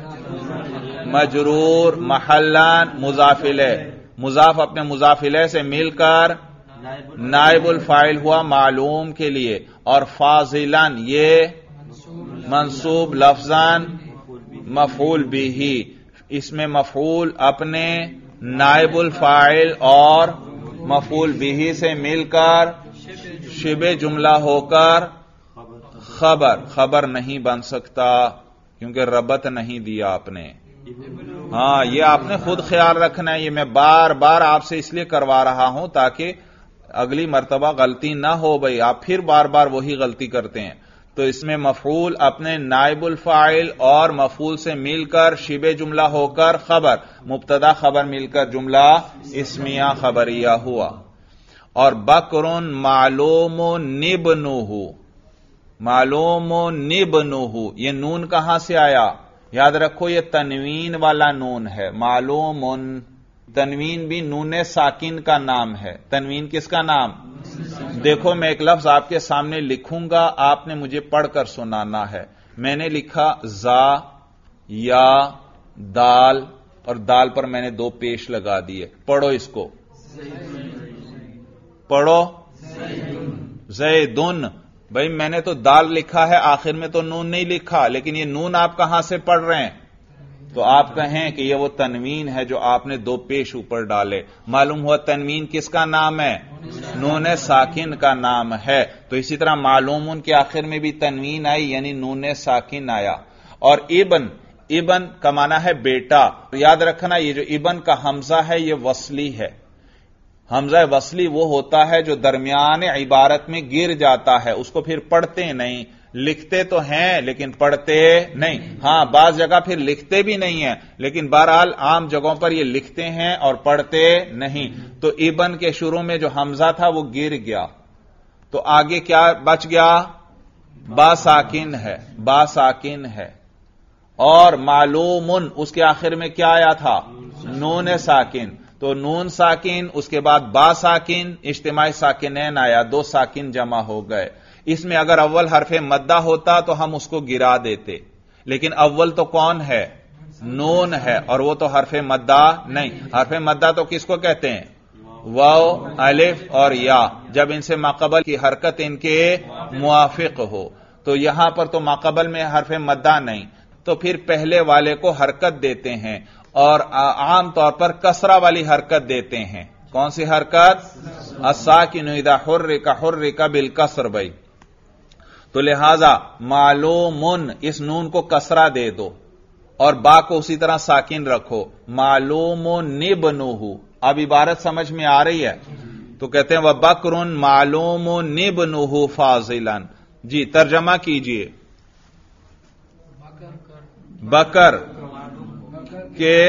مجرور محلان مضاف الیہ. مضاف اپنے مضاف الیہ سے مل کر نائب الفاعل ہوا معلوم کے لیے. اور فاضلن یہ منصوب لفظاً مفعول بھی، اس میں مفعول اپنے نائب الفاعل اور مفعول بھی سے مل کر شبہ جملہ ہو کر خبر خبر نہیں بن سکتا کیونکہ ربط نہیں دیا آپ نے. ہاں یہ آپ نے خود خیال رکھنا ہے. یہ میں بار بار آپ سے اس لیے کروا رہا ہوں تاکہ اگلی مرتبہ غلطی نہ ہو بھائی، آپ پھر بار بار وہی غلطی کرتے ہیں. تو اس میں مفعول اپنے نائب الفاعل اور مفعول سے مل کر شبہ جملہ ہو کر خبر، مبتدا خبر مل کر جملہ اسمیہ خبریہ ہوا. اور بکرن معلوم نبنہ، معلوم نبنہ یہ نون کہاں سے آیا؟ یاد رکھو یہ تنوین والا نون ہے. معلوم تنوین بھی نون ساکن کا نام ہے. تنوین کس کا نام؟ دیکھو میں ایک لفظ آپ کے سامنے لکھوں گا، آپ نے مجھے پڑھ کر سنانا ہے. میں نے لکھا زا یا دال، اور دال پر میں نے دو پیش لگا دیے. پڑھو اس کو، پڑھو زیدن. بھائی میں نے تو دال لکھا ہے، آخر میں تو نون نہیں لکھا، لیکن یہ نون آپ کہاں سے پڑھ رہے ہیں؟ تو آپ کہیں کہ یہ وہ تنوین ہے جو آپ نے دو پیش اوپر ڈالے. معلوم ہوا تنوین کس کا نام ہے؟ نون ساکن کا نام ہے. تو اسی طرح معلوم ان کے آخر میں بھی تنوین آئی، یعنی نون ساکن آیا. اور ابن، ابن کا معنی ہے بیٹا. یاد رکھنا یہ جو ابن کا حمزہ ہے یہ وصلی ہے. حمزہ وصلی وہ ہوتا ہے جو درمیان عبارت میں گر جاتا ہے، اس کو پھر پڑھتے نہیں، لکھتے تو ہیں لیکن پڑھتے نہیں. ہاں بعض جگہ پھر لکھتے بھی نہیں ہیں، لیکن بہرحال عام جگہوں پر یہ لکھتے ہیں اور پڑھتے نہیں. تو ابن کے شروع میں جو حمزہ تھا وہ گر گیا، تو آگے کیا بچ گیا؟ با ساکن ہے، با ساکن ہے. اور معلومن اس کے آخر میں کیا آیا تھا؟ نون ساکن. تو نون ساکن، اس کے بعد با ساکن، اجتماعی ساکنین آیا، دو ساکن جمع ہو گئے. اس میں اگر اول حرف مدہ ہوتا تو ہم اس کو گرا دیتے، لیکن اول تو کون ہے؟ نون ہے، اور وہ تو حرف مدہ نہیں. حرف مدہ تو کس کو کہتے ہیں؟ واو، الف اور یا، جب ان سے ماقبل کی حرکت ان کے موافق ہو. تو یہاں پر تو ماقبل میں حرف مدہ نہیں، تو پھر پہلے والے کو حرکت دیتے ہیں، اور عام طور پر کسرہ والی حرکت دیتے ہیں. کون سی حرکت؟ الساکن اذا حرک حرک بالکسر. بھائی تو لہذا معلومن، اس نون کو کسرہ دے دو اور با کو اسی طرح ساکن رکھو. معلومن ابنہ. اب عبارت سمجھ میں آ رہی ہے؟ تو کہتے ہیں وَبَكْرٌ مَعْلُومٌ ابْنُهُ فَاضِلًا. جی ترجمہ کیجئے. بکر کے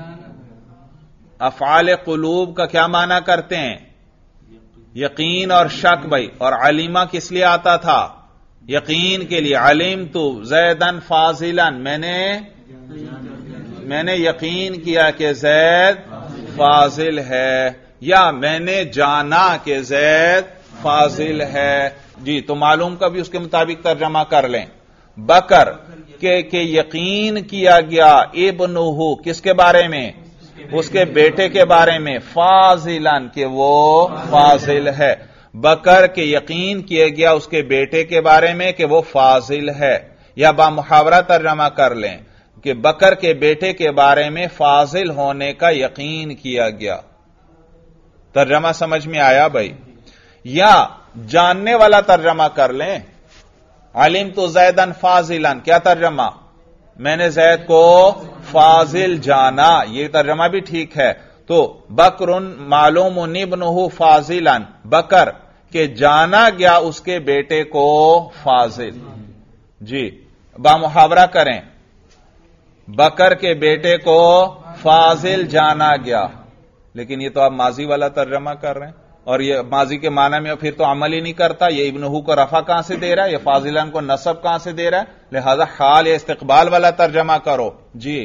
افعال قلوب کا کیا معنی کرتے ہیں؟ یقین اور شک. بھائی اور علیمہ کس لیے آتا تھا؟ یقین کے لیے. علمت زیدن فاضلا، میں نے میں نے یقین کیا کہ زید فاضل ہے، یا میں نے جانا کہ زید فاضل ہے. جی تو معلوم کا بھی اس کے مطابق ترجمہ کر لیں. بکر کہ کہ یقین کیا گیا ابنہ، کس کے بارے میں؟ اس کے بیٹے کے بارے میں. فاضلن کہ وہ فاضل ہے. بکر کے یقین کیا گیا اس کے بیٹے کے بارے میں کہ وہ فاضل ہے. یا با محاورہ ترجمہ کر لیں کہ بکر کے بیٹے کے بارے میں فاضل ہونے کا یقین کیا گیا. ترجمہ سمجھ میں آیا بھائی؟ یا جاننے والا ترجمہ کر لیں. علمت زیدن فاضلا، کیا ترجمہ؟ میں نے زید کو فاضل جانا. یہ ترجمہ بھی ٹھیک ہے. تو بکرن معلوم ابنہ فاضلا، بکر کہ جانا گیا اس کے بیٹے کو فاضل. جی با محاورہ کریں. بکر کے بیٹے کو فاضل جانا گیا، لیکن یہ تو آپ ماضی والا ترجمہ کر رہے ہیں، اور یہ ماضی کے معنی میں پھر تو عمل ہی نہیں کرتا. یہ ابنہ کو رفع کہاں سے دے رہا ہے؟ یہ فاضلان کو نصب کہاں سے دے رہا ہے؟ لہذا حال یا استقبال والا ترجمہ کرو. جی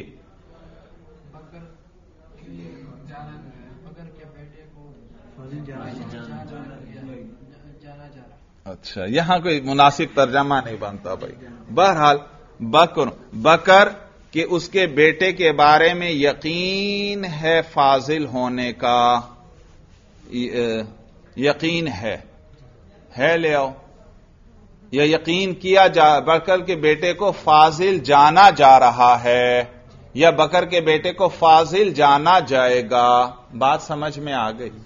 اچھا، یہاں کوئی مناسب ترجمہ نہیں بنتا بھائی. بہرحال بکر بکر کہ اس کے بیٹے کے بارے میں یقین ہے فاضل ہونے کا، یقین ہے ہے لے آؤ. یا یقین کیا جا بکر کے بیٹے کو فاضل جانا جا رہا ہے، یا بکر کے بیٹے کو فاضل جانا جائے گا. بات سمجھ میں آ گئی.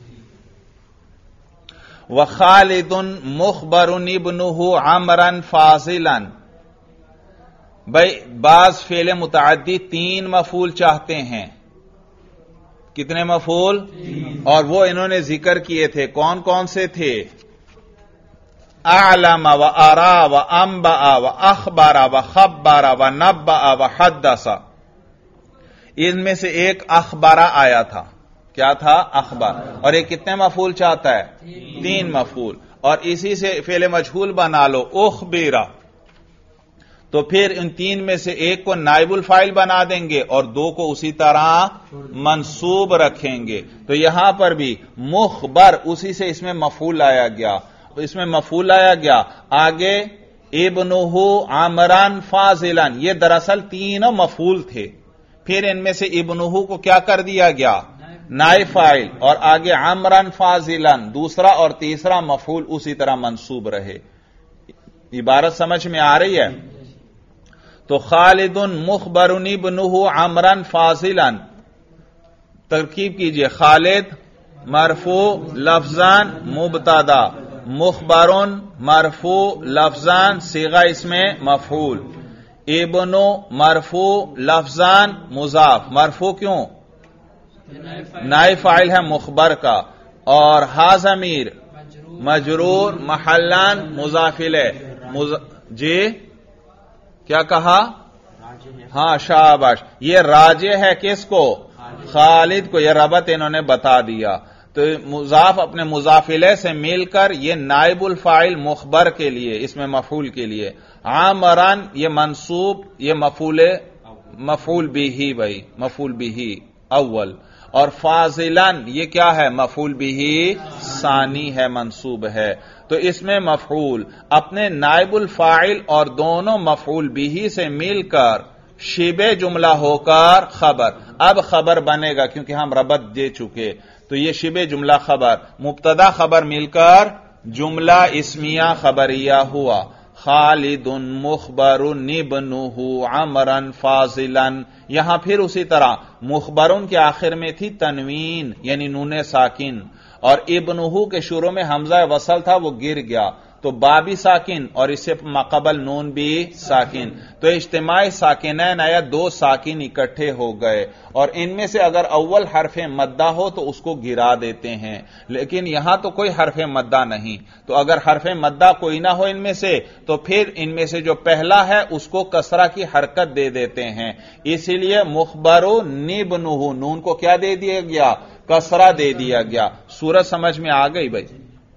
وخالد مخبر ابنہ عمرا فاضلا. بھائی بعض فعل متعدی تین مفعول چاہتے ہیں. کتنے مفعول؟ اور وہ انہوں نے ذکر کیے تھے. کون کون سے تھے؟ اعلم و ارا و انبأ و اخبر و خبر و نبأ و حدث. ان میں سے ایک اخبارہ آیا تھا. کیا تھا؟ اخبار. اور یہ کتنے مفعول چاہتا ہے؟ تین مفعول. اور اسی سے فعل مجہول بنا لو اخبرہ، تو پھر ان تین میں سے ایک کو نائب الفاعل بنا دیں گے اور دو کو اسی طرح منصوب رکھیں گے. تو یہاں پر بھی مخبر اسی سے اس میں مفعول آیا گیا، اس میں مفعول آیا گیا. آگے ابنہ عمران فاضلان، یہ دراصل تینوں مفعول تھے. پھر ان میں سے ابنہ کو کیا کر دیا گیا؟ نائب فاعل. اور آگے عمران فاضلان دوسرا اور تیسرا مفعول اسی طرح منصوب رہے. عبارت سمجھ میں آ رہی ہے؟ تو خالد مخبرن ابنہ عمرن فاضلن، ترکیب کیجئے، خالد مرفوع لفظان مبتدا، مخبرن مرفوع لفظان صیغہ اس میں مفعول، ابن مرفوع لفظان مضاف، مرفوع کیوں؟ نائب فاعل ہے مخبر کا، اور ہا ضمیر مجرور محلان مضاف الیہ مز... جی کیا کہا؟ ہاں شاباش، یہ راجع ہے کس کو؟ خالد کو، یہ ربط انہوں نے بتا دیا۔ تو مضاف اپنے مضاف الیہ سے مل کر یہ نائب الفاعل مخبر کے لیے، اس میں مفعول کے لیے، عامران یہ منصوب، یہ مفعول مفعول بھی بھائی، مفعول بھی اول، اور فاضلن یہ کیا ہے؟ مفعول بھی ثانی ہے، منصوب ہے۔ تو اس میں مفعول اپنے نائب الفاعل اور دونوں مفعول بھی سے مل کر شبہ جملہ ہو کر خبر، اب خبر بنے گا کیونکہ ہم ربط دے چکے، تو یہ شبہ جملہ خبر، مبتدا خبر مل کر جملہ اسمیہ خبریہ ہوا، خالد مخبر ابنہ عمرن فاضلن۔ یہاں پھر اسی طرح مخبرن کے آخر میں تھی تنوین یعنی نون ساکن، اور ابنہ کے شروع میں حمزہ وصل تھا، وہ گر گیا، تو با بھی ساکن اور اس سے ماقبل نون بھی ساکن، تو اجتماع ساکنین آیا، دو ساکن اکٹھے ہو گئے، اور ان میں سے اگر اول حرف مدہ ہو تو اس کو گرا دیتے ہیں، لیکن یہاں تو کوئی حرف مدہ نہیں، تو اگر حرف مدہ کوئی نہ ہو ان میں سے تو پھر ان میں سے جو پہلا ہے اس کو کسرہ کی حرکت دے دیتے ہیں، اسی لیے مخبرو نبنہ، نون کو کیا دے دیا گیا؟ کسرہ دے دیا گیا۔ سورت سمجھ میں آ گئی بھائی؟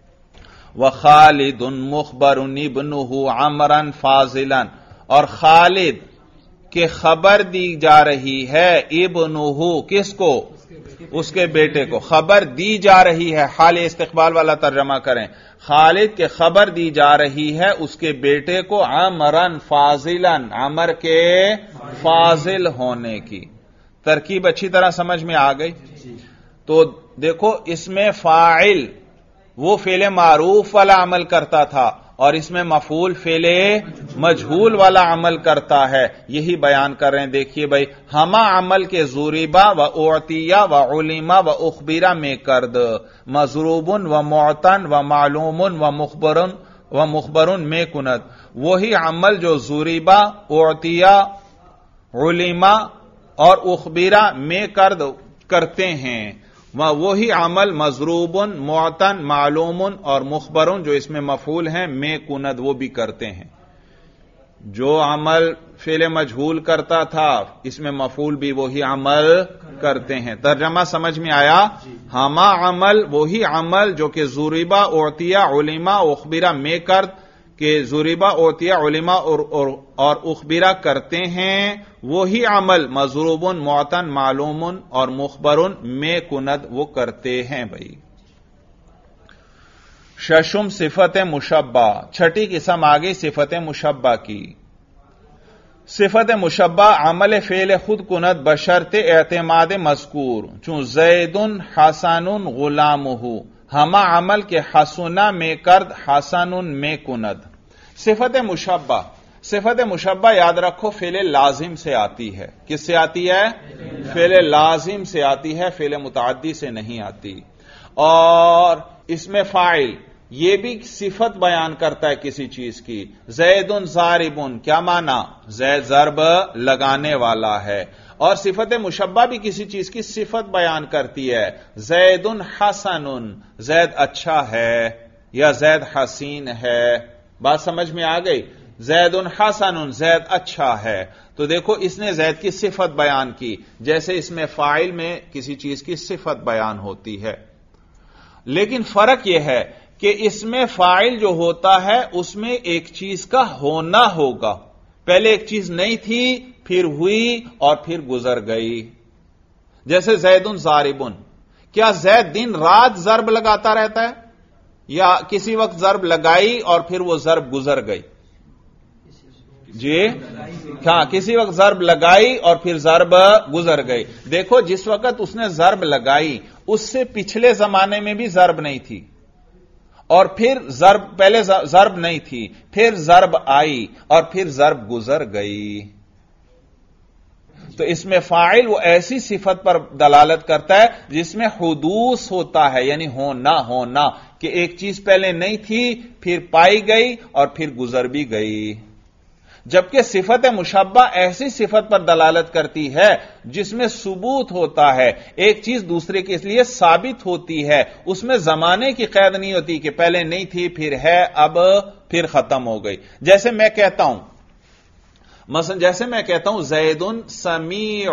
وخالد مخبر ابنہ عمرن فاضلن، اور خالد کے خبر دی جا رہی ہے ابنہ، کس کو؟ اس کے بیٹے کو، خبر دی جا رہی ہے، حال استقبال والا ترجمہ کریں، خالد کے خبر دی جا رہی ہے اس کے بیٹے کو عمرن فاضلن، عمر کے فاضل ہونے کی۔ ترکیب اچھی طرح سمجھ میں آ گئی؟ تو دیکھو اس میں فاعل وہ فعل معروف والا عمل کرتا تھا، اور اس میں مفعول فعل مجہول والا عمل کرتا ہے، یہی بیان کر رہے ہیں۔ دیکھیے بھائی، ہما عمل کے ضریبہ و اعطیہ و علما و اخبرہ میں کرد، مضروبن و معتن و معلومن و مخبرن و مخبرن میں کند، وہی عمل جو ضریبہ، اعطیہ، علما اور اخبرہ میں کرد کرتے ہیں، وہی عمل مضروبن، معتن، معلومن اور مخبرن جو اس میں مفعول ہیں میں کند وہ بھی کرتے ہیں۔ جو عمل فعل مجہول کرتا تھا اس میں مفعول بھی وہی عمل کرتے ہیں۔ ترجمہ سمجھ میں آیا؟ ہما عمل وہی عمل جو کہ ضریبہ، اعطیہ، علما، اخبرہ میں کرد، کہ ضریبہ، اعطیہ، علما اور, اور, اور اخبرہ کرتے ہیں، وہی عمل مضروبن، معتن، معلومن اور مخبرن میں کند وہ کرتے ہیں بھائی۔ ششم صفت مشبہ، چھٹی قسم آگئی صفت مشبہ کی۔ صفت مشبہ عمل فعل خود کند بشرط اعتماد مذکور، چون زید حسن غلامہ، ہما عمل کے حسنہ میں کرد حسن میں کند۔ صفت مشبہ، صفت مشبہ یاد رکھو فعل لازم سے آتی ہے، کس سے آتی ہے؟ فعل لازم سے آتی ہے، فعل متعدی سے نہیں آتی، اور اس میں فاعل یہ بھی صفت بیان کرتا ہے کسی چیز کی، زید ضارب، کیا معنی؟ زید ضرب لگانے والا ہے، اور صفت مشبہ بھی کسی چیز کی صفت بیان کرتی ہے، زید حسن، زید اچھا ہے یا زید حسین ہے، بات سمجھ میں آ گئی؟ زید حسن، زید اچھا ہے، تو دیکھو اس نے زید کی صفت بیان کی، جیسے اس میں فاعل میں کسی چیز کی صفت بیان ہوتی ہے، لیکن فرق یہ ہے کہ اس میں فاعل جو ہوتا ہے اس میں ایک چیز کا ہونا ہوگا، پہلے ایک چیز نہیں تھی پھر ہوئی اور پھر گزر گئی، جیسے زید ضارب، کیا زید دن رات ضرب لگاتا رہتا ہے یا کسی وقت ضرب لگائی اور پھر وہ ضرب گزر گئی؟ جی ہاں، کسی وقت ضرب لگائی اور پھر ضرب گزر گئی۔ دیکھو جس وقت اس نے ضرب لگائی اس سے پچھلے زمانے میں بھی ضرب نہیں تھی، اور پھر ضرب، پہلے ضرب نہیں تھی، پھر ضرب آئی اور پھر ضرب گزر گئی، تو اس میں فاعل وہ ایسی صفت پر دلالت کرتا ہے جس میں حدوث ہوتا ہے، یعنی ہونا ہونا کہ ایک چیز پہلے نہیں تھی پھر پائی گئی اور پھر گزر بھی گئی، جبکہ صفت مشبہ ایسی صفت پر دلالت کرتی ہے جس میں ثبوت ہوتا ہے، ایک چیز دوسرے کے لیے ثابت ہوتی ہے، اس میں زمانے کی قید نہیں ہوتی کہ پہلے نہیں تھی پھر ہے اب پھر ختم ہو گئی۔ جیسے میں کہتا ہوں، مثلا جیسے میں کہتا ہوں زیدن سمیع،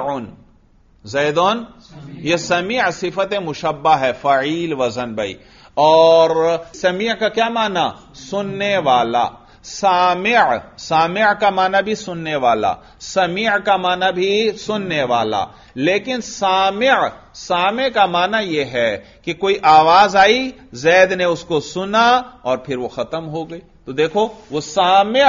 زیدن یہ سمیع صفت مشبہ ہے، فعیل وزن بھائی، اور سمیع کا کیا معنی؟ سننے والا، سامع، سامع کا معنی بھی سننے والا، سمیع کا معنی بھی سننے والا، لیکن سامع، سامع کا معنی یہ ہے کہ کوئی آواز آئی، زید نے اس کو سنا اور پھر وہ ختم ہو گئی، تو دیکھو وہ سامع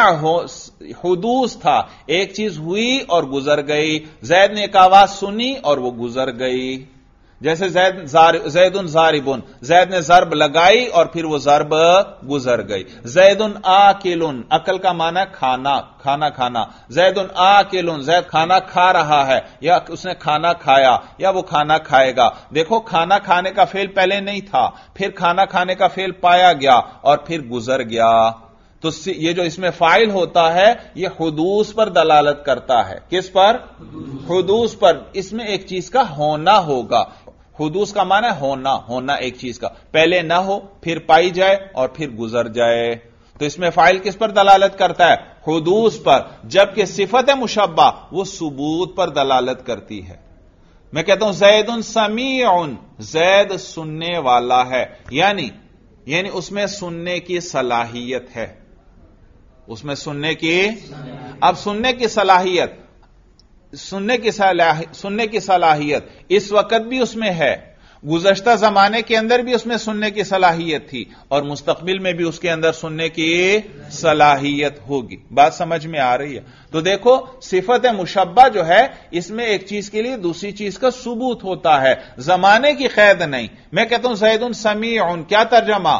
حدوث تھا، ایک چیز ہوئی اور گزر گئی، زید نے ایک آواز سنی اور وہ گزر گئی، جیسے زید زیدن ضاربن، زید نے ضرب لگائی اور پھر وہ ضرب گزر گئی، زیدن آکلن، عقل کا معنی کھانا، کھانا کھانا، زیدن آکلن، زید کھانا کھا رہا ہے یا اس نے کھانا کھایا یا وہ کھانا کھائے گا، دیکھو کھانا کھانے کا فعل پہلے نہیں تھا، پھر کھانا کھانے کا فعل پایا گیا اور پھر گزر گیا، تو یہ جو اس میں فاعل ہوتا ہے یہ حدوث پر دلالت کرتا ہے، کس پر؟ حدوث پر، اس میں ایک چیز کا ہونا ہوگا، حدوث کا معنی ہے ہونا، ہونا ایک چیز کا، پہلے نہ ہو پھر پائی جائے اور پھر گزر جائے، تو اس میں فاعل کس پر دلالت کرتا ہے؟ حدوث پر، جبکہ صفت مشبہ وہ ثبوت پر دلالت کرتی ہے۔ میں کہتا ہوں زید سمیع، زید سننے والا ہے، یعنی یعنی اس میں سننے کی صلاحیت ہے، اس میں سننے کی، اب سننے کی صلاحیت، سننے کی صلاحیت سننے کی صلاحیت اس وقت بھی اس میں ہے، گزشتہ زمانے کے اندر بھی اس میں سننے کی صلاحیت تھی اور مستقبل میں بھی اس کے اندر سننے کی صلاحیت ہوگی، بات سمجھ میں آ رہی ہے؟ تو دیکھو صفت مشبہ جو ہے اس میں ایک چیز کے لیے دوسری چیز کا ثبوت ہوتا ہے، زمانے کی قید نہیں۔ میں کہتا ہوں زید سمیع، کیا ترجمہ؟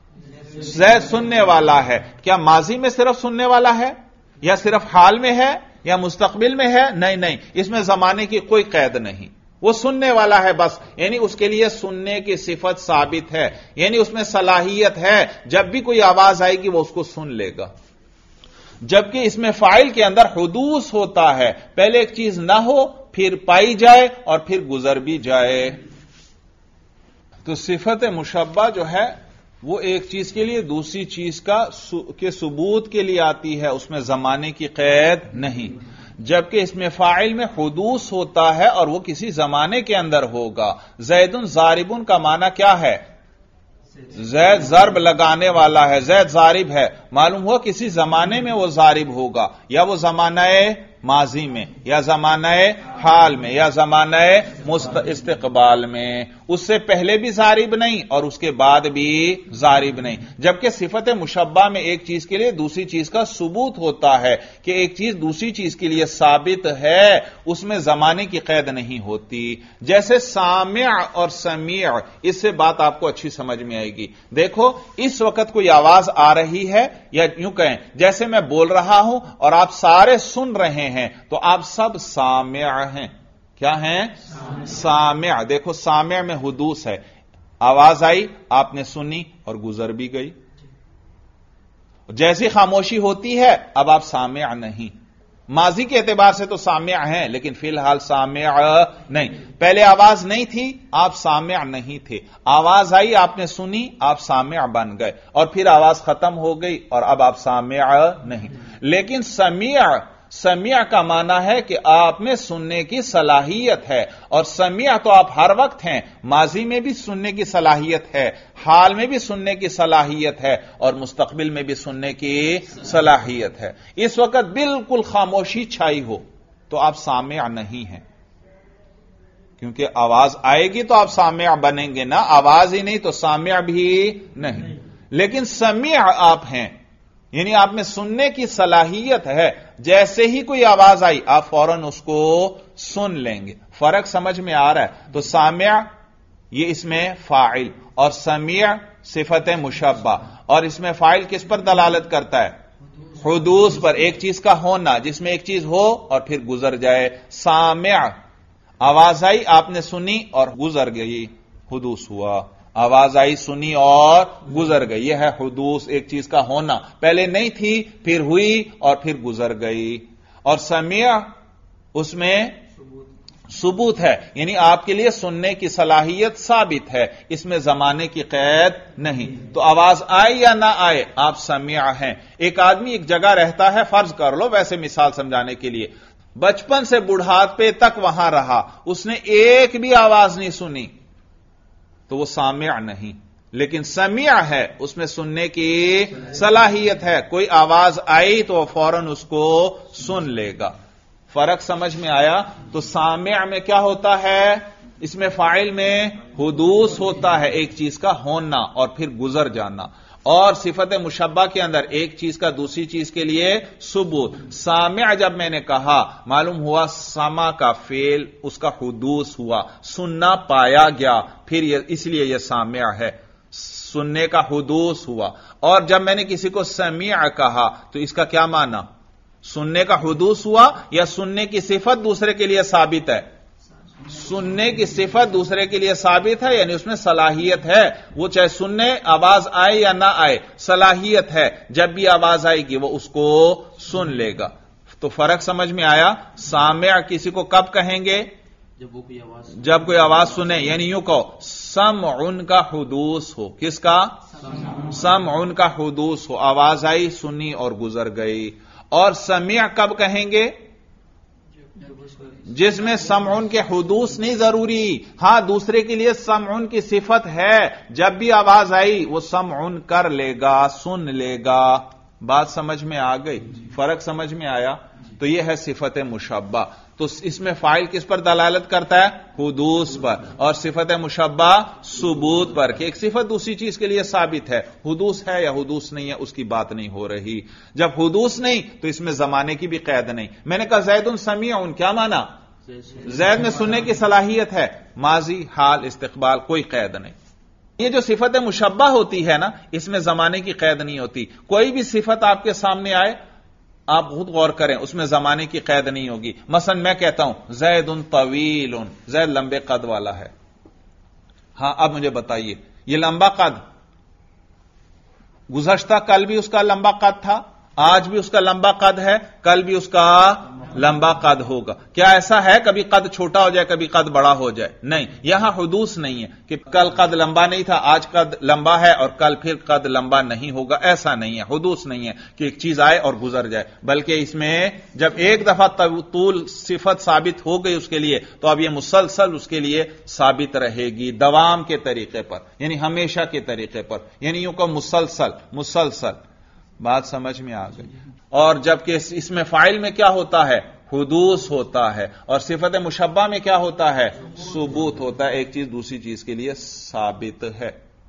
زید سننے والا ہے، کیا ماضی میں صرف سننے والا ہے یا صرف حال میں ہے یا مستقبل میں ہے؟ نہیں نہیں، اس میں زمانے کی کوئی قید نہیں، وہ سننے والا ہے بس، یعنی اس کے لیے سننے کی صفت ثابت ہے، یعنی اس میں صلاحیت ہے، جب بھی کوئی آواز آئے گی وہ اس کو سن لے گا، جبکہ اس میں فاعل کے اندر حدوث ہوتا ہے، پہلے ایک چیز نہ ہو پھر پائی جائے اور پھر گزر بھی جائے، تو صفت مشبہ جو ہے وہ ایک چیز کے لیے دوسری چیز کا کے ثبوت کے لیے آتی ہے، اس میں زمانے کی قید نہیں، جبکہ اس میں فاعل میں حدوث ہوتا ہے اور وہ کسی زمانے کے اندر ہوگا۔ زیدن ضاربن کا معنی کیا ہے؟ زید ضرب لگانے والا ہے، زید ضارب ہے، معلوم ہوا کسی زمانے میں وہ ضارب ہوگا، یا وہ زمانہ ماضی میں یا زمانہ حال میں یا زمانہ استقبال میں، اس سے پہلے بھی ضارب نہیں اور اس کے بعد بھی ضارب نہیں، جبکہ صفت مشبہ میں ایک چیز کے لیے دوسری چیز کا ثبوت ہوتا ہے کہ ایک چیز دوسری چیز کے لیے ثابت ہے، اس میں زمانے کی قید نہیں ہوتی، جیسے سامع اور سمیع، اس سے بات آپ کو اچھی سمجھ میں آئے گی۔ دیکھو اس وقت کوئی آواز آ رہی ہے، یا یوں کہیں جیسے میں بول رہا ہوں اور آپ سارے سن رہے ہیں تو آپ سب سامع ہیں، کیا ہیں؟ سامع۔ دیکھو سامع میں حدوث ہے، آواز آئی آپ نے سنی اور گزر بھی گئی، جیسی خاموشی ہوتی ہے اب آپ سامع نہیں، ماضی کے اعتبار سے تو سامع ہیں لیکن فی الحال سامع نہیں، پہلے آواز نہیں تھی آپ سامع نہیں تھے، آواز آئی آپ نے سنی آپ سامع بن گئے اور پھر آواز ختم ہو گئی اور اب آپ سامع نہیں، لیکن سمیع، سمیع کا معنی ہے کہ آپ میں سننے کی صلاحیت ہے، اور سمیع تو آپ ہر وقت ہیں، ماضی میں بھی سننے کی صلاحیت ہے، حال میں بھی سننے کی صلاحیت ہے اور مستقبل میں بھی سننے کی صلاحیت ہے۔ اس وقت بالکل خاموشی چھائی ہو تو آپ سامع نہیں ہیں، کیونکہ آواز آئے گی تو آپ سامع بنیں گے نا، آواز ہی نہیں تو سامع بھی نہیں، لیکن سمیع آپ ہیں، یعنی آپ میں سننے کی صلاحیت ہے، جیسے ہی کوئی آواز آئی آپ فوراً اس کو سن لیں گے، فرق سمجھ میں آ رہا ہے؟ تو سامع یہ اس میں فاعل، اور سمیع صفت مشبہ، اور اس میں فاعل کس پر دلالت کرتا ہے؟ حدوث پر، ایک چیز کا ہونا جس میں ایک چیز ہو اور پھر گزر جائے. سامع، آواز آئی آپ نے سنی اور گزر گئی، حدوث ہوا. آواز آئی سنی اور گزر گئی، یہ ہے حدوث، ایک چیز کا ہونا، پہلے نہیں تھی پھر ہوئی اور پھر گزر گئی. اور سمیع اس میں ثبوت ہے، یعنی آپ کے لیے سننے کی صلاحیت ثابت ہے، اس میں زمانے کی قید نہیں. تو آواز آئے یا نہ آئے آپ سمیع ہیں. ایک آدمی ایک جگہ رہتا ہے، فرض کر لو ویسے مثال سمجھانے کے لیے، بچپن سے بڑھاپے تک وہاں رہا، اس نے ایک بھی آواز نہیں سنی تو وہ سامع نہیں. لیکن سمیع ہے، اس میں سننے کی صلاحیت ہے، کوئی آواز آئی تو وہ فوراً اس کو سن لے گا. فرق سمجھ میں آیا؟ تو سامع میں کیا ہوتا ہے؟ اس میں فاعل میں حدوث ہوتا ہے، ایک چیز کا ہونا اور پھر گزر جانا. اور صفت مشبہ کے اندر ایک چیز کا دوسری چیز کے لیے ثبوت. سامع جب میں نے کہا معلوم ہوا سما کا فعل اس کا حدوث ہوا، سننا پایا گیا، پھر یہ اس لیے یہ سامع ہے، سننے کا حدوث ہوا. اور جب میں نے کسی کو سمیع کہا تو اس کا کیا معنی؟ سننے کا حدوث ہوا یا سننے کی صفت دوسرے کے لیے ثابت ہے؟ سننے کی صفت دوسرے کے لیے ثابت ہے، یعنی اس میں صلاحیت ہے، وہ چاہے سننے آواز آئے یا نہ آئے صلاحیت ہے، جب بھی آواز آئے گی وہ اس کو سن لے گا. تو فرق سمجھ میں آیا؟ سامع کسی کو کب کہیں گے؟ جب وہ کوئی آواز جب کوئی آواز سنے، یعنی یوں کہو سمع کا حدوث ہو. کس کا؟ سمع کا حدوث ہو، آواز آئی سنی اور گزر گئی. اور سمیع کب کہیں گے؟ جس میں سمع کے حدوث نہیں ضروری، ہاں دوسرے کے لیے سمع کی صفت ہے، جب بھی آواز آئی وہ سمع کر لے گا، سن لے گا. بات سمجھ میں آ گئی؟ فرق سمجھ میں آیا؟ تو یہ ہے صفت مشبہ. تو اس میں فاعل کس پر دلالت کرتا ہے؟ حدوث پر. اور صفت مشبہ ثبوت پر، کہ ایک صفت دوسری چیز کے لیے ثابت ہے، حدوث ہے یا حدوث نہیں ہے اس کی بات نہیں ہو رہی. جب حدوث نہیں تو اس میں زمانے کی بھی قید نہیں. میں نے کہا زید سمیع، کیا مانا؟ زید میں سننے کی صلاحیت ہے، ماضی حال استقبال کوئی قید نہیں. یہ جو صفت مشبہ ہوتی ہے نا، اس میں زمانے کی قید نہیں ہوتی. کوئی بھی صفت آپ کے سامنے آئے آپ خود غور کریں، اس میں زمانے کی قید نہیں ہوگی. مثلا میں کہتا ہوں زید طویل، زید لمبے قد والا ہے. ہاں اب مجھے بتائیے یہ لمبا قد گزشتہ کل بھی اس کا لمبا قد تھا، آج بھی اس کا لمبا قد ہے، کل بھی اس کا لمبا قد ہوگا. کیا ایسا ہے کبھی قد چھوٹا ہو جائے کبھی قد بڑا ہو جائے؟ نہیں. یہاں حدوث نہیں ہے کہ کل قد لمبا نہیں تھا آج قد لمبا ہے اور کل پھر قد لمبا نہیں ہوگا، ایسا نہیں ہے. حدوث نہیں ہے کہ ایک چیز آئے اور گزر جائے، بلکہ اس میں جب ایک دفعہ طول صفت ثابت ہو گئی اس کے لیے تو اب یہ مسلسل اس کے لیے ثابت رہے گی، دوام کے طریقے پر، یعنی ہمیشہ کے طریقے پر، یعنی یوں کہ مسلسل مسلسل. بات سمجھ میں آ گئی؟ اور جبکہ اس میں فاعل میں کیا ہوتا ہے؟ حدوث ہوتا ہے، اور صفت مشبہ میں کیا ہوتا ہے؟ ثبوت ہوتا ہے، ایک چیز دوسری چیز کے لیے ثابت ہے.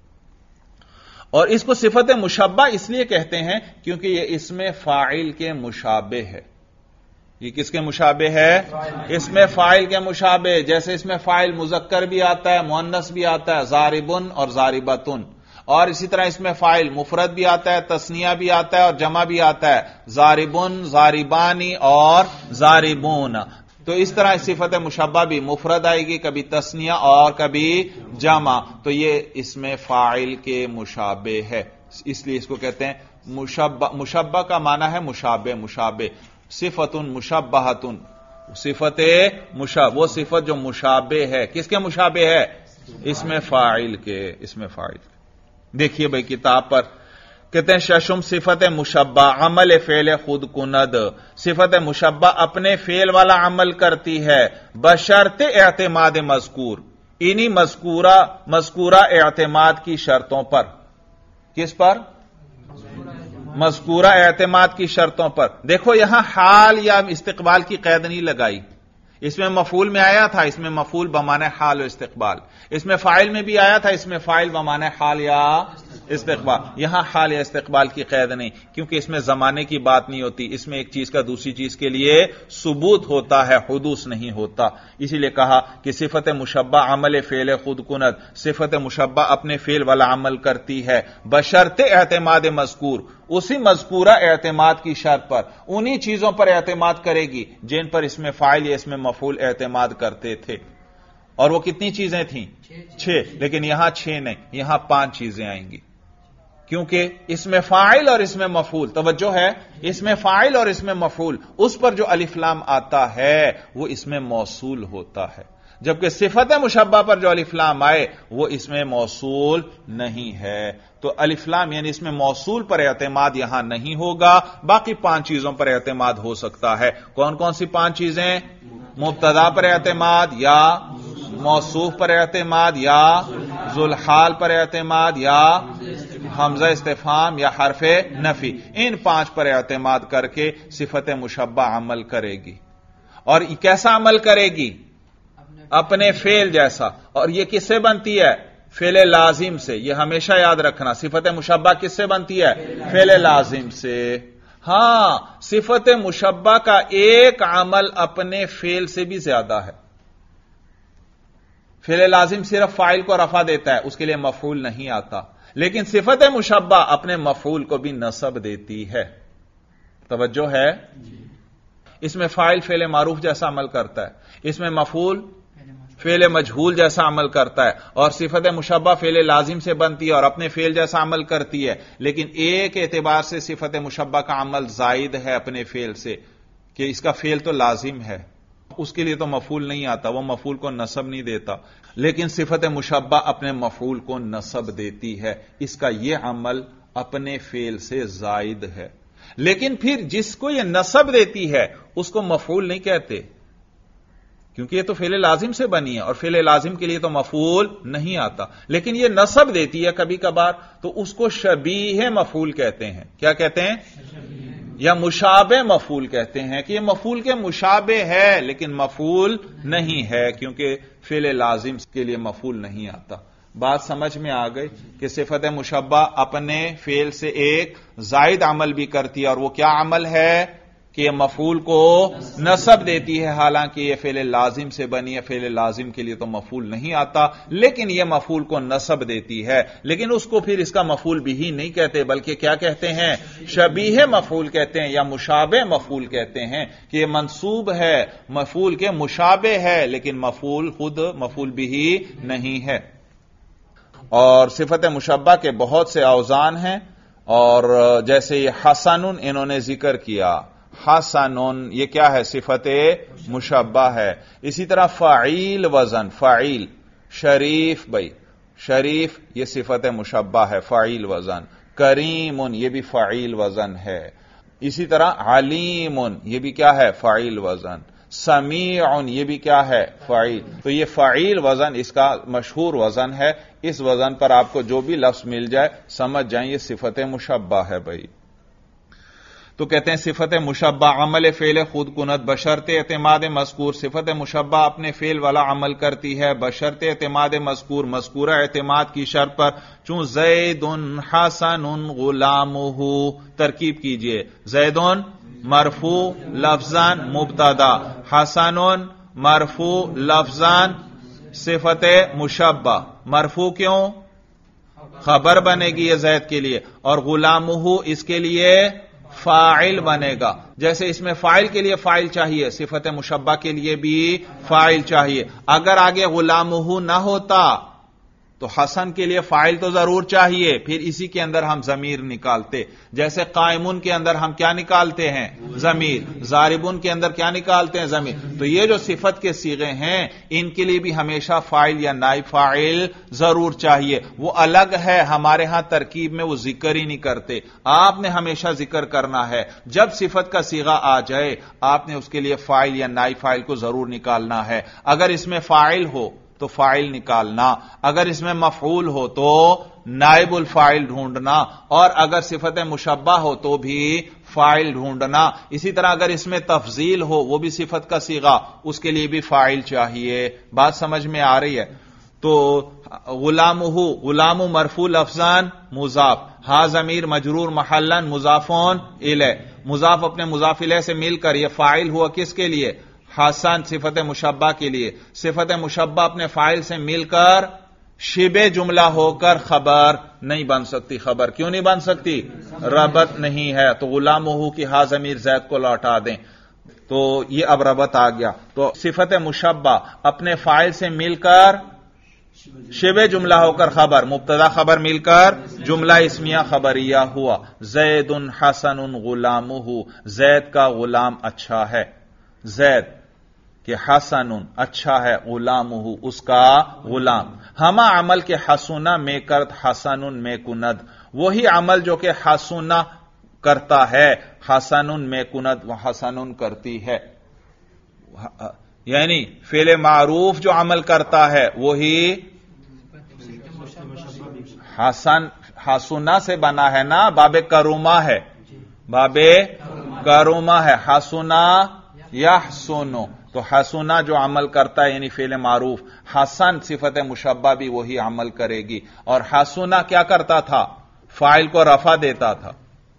اور اس کو صفت مشبہ اس لیے کہتے ہیں کیونکہ یہ اس میں فاعل کے مشابہ ہے. یہ کس کے مشابہ ہے؟ اس میں فاعل کے مشابہ. جیسے اس میں فاعل مذکر بھی آتا ہے مؤنث بھی آتا ہے، ضاربن اور ضاربتن. اور اسی طرح اس میں فاعل مفرد بھی آتا ہے، تثنیہ بھی آتا ہے اور جمع بھی آتا ہے، ضاربن، ضاربانی اور ضاربون. تو اس طرح صفت مشبہ بھی مفرد آئے گی، کبھی تثنیہ اور کبھی جمع. تو یہ اس میں فاعل کے مشابہ ہے، اس لیے اس کو کہتے ہیں مشبہ. مشبہ کا معنی ہے مشابہ. مشابہ صفت مشبہۃ، صفت مشابہ وہ صفت جو مشابہ ہے. کس کے مشابہ ہے؟ اس میں فاعل کے. اس میں فاعل کے. دیکھیے بھائی کتاب پر کہتے ہیں ششم صفت مشبہ عمل فعل خود کند. صفت مشبہ اپنے فعل والا عمل کرتی ہے بشرط اعتماد مذکور، انہی مذکورہ مذکورہ اعتماد کی شرطوں پر. کس پر؟ مذکورہ اعتماد کی شرطوں پر. دیکھو یہاں حال یا استقبال کی قید نہیں لگائی. اس میں مفعول میں آیا تھا، اس میں مفعول بمعنی حال و استقبال. اس میں فاعل میں بھی آیا تھا، اس میں فاعل بمعنی حال یا استقبال. یہاں حال یا استقبال کی قید نہیں، کیونکہ اس میں زمانے کی بات نہیں ہوتی، اس میں ایک چیز کا دوسری چیز کے لیے ثبوت ہوتا ہے، حدوث نہیں ہوتا. اسی لیے کہا کہ صفت مشبہ عمل فعل خود کند، صفت مشبہ اپنے فعل والا عمل کرتی ہے بشرط اعتماد مذکور، اسی مذکورہ اعتماد کی شرط پر، انہی چیزوں پر اعتماد کرے گی جن پر اس میں فاعل یا اس میں مفعول اعتماد کرتے تھے. اور وہ کتنی چیزیں تھیں؟ چھ. لیکن یہاں چھ نہیں، یہاں پانچ چیزیں آئیں گی، کیونکہ اس میں فاعل اور اس میں مفعول، توجہ ہے، اس میں فاعل اور اس میں مفعول، اس پر جو الف لام آتا ہے وہ اس میں موصول ہوتا ہے، جبکہ صفت مشبہ پر جو الف لام آئے وہ اس میں موصول نہیں ہے. تو الف لام یعنی اس میں موصول پر اعتماد یہاں نہیں ہوگا، باقی پانچ چیزوں پر اعتماد ہو سکتا ہے. کون کون سی پانچ چیزیں؟ مبتدا پر اعتماد، یا موصوف پر اعتماد، یا ذوالحال پر اعتماد، یا حمزہ استفہام یا حرف نفی. ان پانچ پر اعتماد کر کے صفت مشبہ عمل کرے گی. اور کیسا عمل کرے گی؟ اپنے فعل جیسا. اور یہ کس سے بنتی ہے؟ فعل لازم سے. یہ ہمیشہ یاد رکھنا، صفت مشبہ کس سے بنتی ہے؟ فعل لازم سے. ہاں، صفت مشبہ کا ایک عمل اپنے فعل سے بھی زیادہ ہے. فعل لازم صرف فاعل کو رفع دیتا ہے، اس کے لیے مفعول نہیں آتا، لیکن صفت مشبہ اپنے مفعول کو بھی نصب دیتی ہے. توجہ ہے؟ اس میں فاعل فعل معروف جیسا عمل کرتا ہے، اس میں مفعول فعل مجہول جیسا عمل کرتا ہے، اور صفت مشبہ فعل لازم سے بنتی ہے اور اپنے فعل جیسا عمل کرتی ہے. لیکن ایک اعتبار سے صفت مشبہ کا عمل زائد ہے اپنے فعل سے، کہ اس کا فعل تو لازم ہے، اس کے لیے تو مفعول نہیں آتا، وہ مفعول کو نصب نہیں دیتا، لیکن صفت مشبہ اپنے مفعول کو نصب دیتی ہے. اس کا یہ عمل اپنے فعل سے زائد ہے. لیکن پھر جس کو یہ نصب دیتی ہے اس کو مفعول نہیں کہتے، کیونکہ یہ تو فعل لازم سے بنی ہے اور فعل لازم کے لیے تو مفعول نہیں آتا. لیکن یہ نصب دیتی ہے کبھی کبھار، تو اس کو شبیہ مفعول کہتے ہیں. کیا کہتے ہیں؟ یا مشابہ مفعول کہتے ہیں، کہ یہ مفعول کے مشابہ ہے لیکن مفعول نہیں ہے، کیونکہ فعل لازم کے لیے مفعول نہیں آتا. بات سمجھ میں آ گئی کہ صفت مشبہ اپنے فعل سے ایک زائد عمل بھی کرتی ہے، اور وہ کیا عمل ہے؟ کہ یہ مفعول کو نصب دیتی ہے، حالانکہ یہ فعل لازم سے بنی ہے، فعل لازم کے لیے تو مفعول نہیں آتا، لیکن یہ مفعول کو نصب دیتی ہے. لیکن اس کو پھر اس کا مفعول بھی ہی نہیں کہتے، بلکہ کیا کہتے ہیں؟ شبیہ مفعول کہتے ہیں، یا مشابہ مفعول کہتے ہیں، کہ یہ منصوب ہے، مفعول کے مشابہ ہے، لیکن مفعول خود مفعول بھی ہی نہیں ہے. اور صفت مشبہ کے بہت سے اوزان ہیں، اور جیسے یہ حسن انہوں نے ذکر کیا، حسن یہ کیا ہے؟ صفت مشبہ ہے. اسی طرح فعیل وزن، فعیل شریف، بھائی شریف یہ صفت مشبہ ہے، فعیل وزن. کریم یہ بھی فعیل وزن ہے. اسی طرح علیم یہ بھی کیا ہے؟ فعیل وزن. سمیع یہ بھی کیا ہے؟ فعیل. تو یہ فعیل وزن اس کا مشہور وزن ہے. اس وزن پر آپ کو جو بھی لفظ مل جائے سمجھ جائیں یہ صفت مشبہ ہے. بھائی تو کہتے ہیں صفت مشبہ عمل فعل خود کنت بشرط اعتماد مذکور، صفت مشبہ اپنے فعل والا عمل کرتی ہے بشرط اعتماد مذکور، مذکورہ اعتماد کی شرط پر. چون زید حسن غلامہ، ترکیب کیجئے، زید مرفوع لفظاً مبتدا، حسن مرفوع لفظاً صفت مشبہ. مرفوع کیوں؟ خبر بنے گی یہ زید کے لیے، اور غلامہ اس کے لیے فاعل بنے گا. جیسے اس میں فاعل کے لیے فاعل چاہیے، صفت مشبہ کے لیے بھی فاعل چاہیے. اگر آگے غلامہ نہ ہوتا تو حسن کے لیے فاعل تو ضرور چاہیے، پھر اسی کے اندر ہم ضمیر نکالتے. جیسے قائمون کے اندر ہم کیا نکالتے ہیں؟ ضمیر. ضاربون کے اندر کیا نکالتے ہیں؟ ضمیر. تو یہ جو صفت کے صیغے ہیں ان کے لیے بھی ہمیشہ فاعل یا نائب فاعل ضرور چاہیے. وہ الگ ہے، ہمارے ہاں ترکیب میں وہ ذکر ہی نہیں کرتے. آپ نے ہمیشہ ذکر کرنا ہے، جب صفت کا صیغہ آ جائے آپ نے اس کے لیے فاعل یا نائب فاعل کو ضرور نکالنا ہے. اگر اس میں فاعل ہو تو فاعل نکالنا، اگر اس میں مفعول ہو تو نائب الفاعل ڈھونڈنا، اور اگر صفت مشبہ ہو تو بھی فاعل ڈھونڈنا. اسی طرح اگر اس میں تفضیل ہو، وہ بھی صفت کا صیغہ، اس کے لیے بھی فاعل چاہیے. بات سمجھ میں آ رہی ہے؟ تو غلامہ غلام مرفوع لفظان مضاف، ہا ضمیر مجرور محلن مضافون الیہ، مضاف اپنے مضاف الیہ سے مل کر یہ فاعل ہوا کس کے لیے؟ حسن صفت مشبہ کے لیے. صفت مشبہ اپنے فاعل سے مل کر شبہ جملہ ہو کر خبر نہیں بن سکتی. خبر کیوں نہیں بن سکتی؟ ربط نہیں ہے. تو غلامہ کی ہا ضمیر زید کو لوٹا دیں تو یہ اب ربط آ گیا. تو صفت مشبہ اپنے فاعل سے مل کر شبہ جملہ ہو کر خبر، مبتدا خبر مل کر جملہ اسمیہ خبریہ ہوا. زید حسن غلامہ، زید کا غلام اچھا ہے. زید کہ حسن اچھا ہے، غلامہ اس کا غلام. ہما عمل کے حسنا میں کرد حسن میں کند، وہی عمل جو کہ حسنا کرتا ہے حسن میں کند و حسن کرتی ہے. یعنی فعل معروف جو عمل کرتا ہے وہی حسن حسنا سے بنا ہے نا، باب کروما ہے، باب کروما ہے. حسنا یحسن، تو حسنا جو عمل کرتا ہے یعنی فعل معروف، حسن صفت مشبہ بھی وہی عمل کرے گی. اور حسنا کیا کرتا تھا؟ فاعل کو رفع دیتا تھا.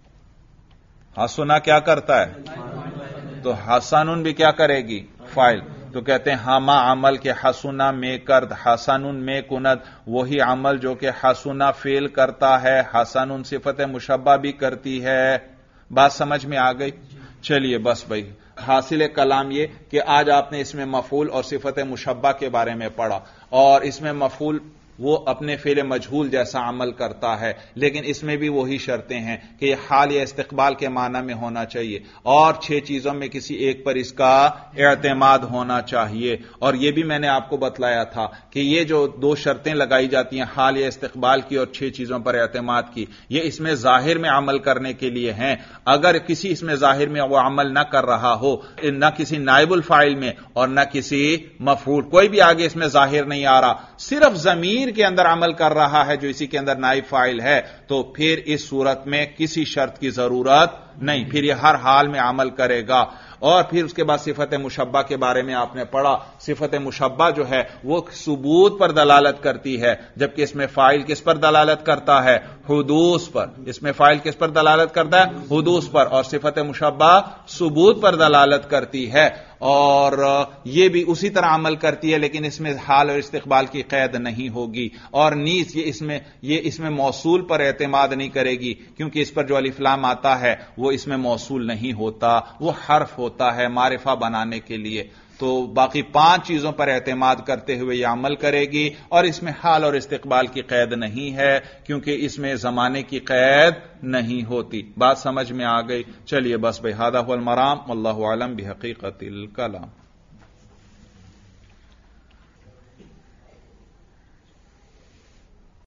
حسنا کیا کرتا ہے؟ تو حسن بھی کیا کرے گی؟ فاعل. تو کہتے ہیں ہما عمل کے حسنا میں کرد حسن میں کند، وہی عمل جو کہ حسنا فعل کرتا ہے حسن صفت مشبہ بھی کرتی ہے. بات سمجھ میں آ گئی؟ چلیے بس بھائی، حاصل کلام یہ کہ آج آپ نے اس میں مفعول اور صفت مشبہ کے بارے میں پڑھا. اور اس میں مفعول وہ اپنے فعل مجہول جیسا عمل کرتا ہے، لیکن اس میں بھی وہی شرطیں ہیں کہ یہ حال یا استقبال کے معنی میں ہونا چاہیے، اور چھ چیزوں میں کسی ایک پر اس کا اعتماد ہونا چاہیے. اور یہ بھی میں نے آپ کو بتلایا تھا کہ یہ جو دو شرطیں لگائی جاتی ہیں حال یا استقبال کی اور چھ چیزوں پر اعتماد کی، یہ اس میں ظاہر میں عمل کرنے کے لیے ہیں. اگر کسی اس میں ظاہر میں وہ عمل نہ کر رہا ہو، نہ کسی نائب الفاعل میں اور نہ کسی مفعول، کوئی بھی آگے اس میں ظاہر نہیں آ رہا، صرف ضمیر کے اندر عمل کر رہا ہے جو اسی کے اندر نائب فاعل ہے، تو پھر اس صورت میں کسی شرط کی ضرورت نہیں، پھر یہ ہر حال میں عمل کرے گا. اور پھر اس کے بعد صفت مشبہ کے بارے میں آپ نے پڑھا. صفت مشبہ جو ہے وہ ثبوت پر دلالت کرتی ہے، جبکہ اس میں فاعل کس پر دلالت کرتا ہے؟ حدوث پر. اس میں فاعل کس پر دلالت کرتا ہے؟ حدوث پر. اور صفت مشبہ ثبوت پر دلالت کرتی ہے، اور یہ بھی اسی طرح عمل کرتی ہے، لیکن اس میں حال اور استقبال کی قید نہیں ہوگی. اور نیز یہ اس میں یہ اس میں موصول پر اعتماد نہیں کرے گی، کیونکہ اس پر جو الف لام آتا ہے وہ اس میں موصول نہیں ہوتا، وہ حرف ہوتا ہے معرفہ بنانے کے لیے. تو باقی پانچ چیزوں پر اعتماد کرتے ہوئے یہ عمل کرے گی، اور اس میں حال اور استقبال کی قید نہیں ہے، کیونکہ اس میں زمانے کی قید نہیں ہوتی. بات سمجھ میں آ گئی؟ چلیے بس بھائی، ھذا ھو المرام، واللہ اعلم بحقیقت الکلام.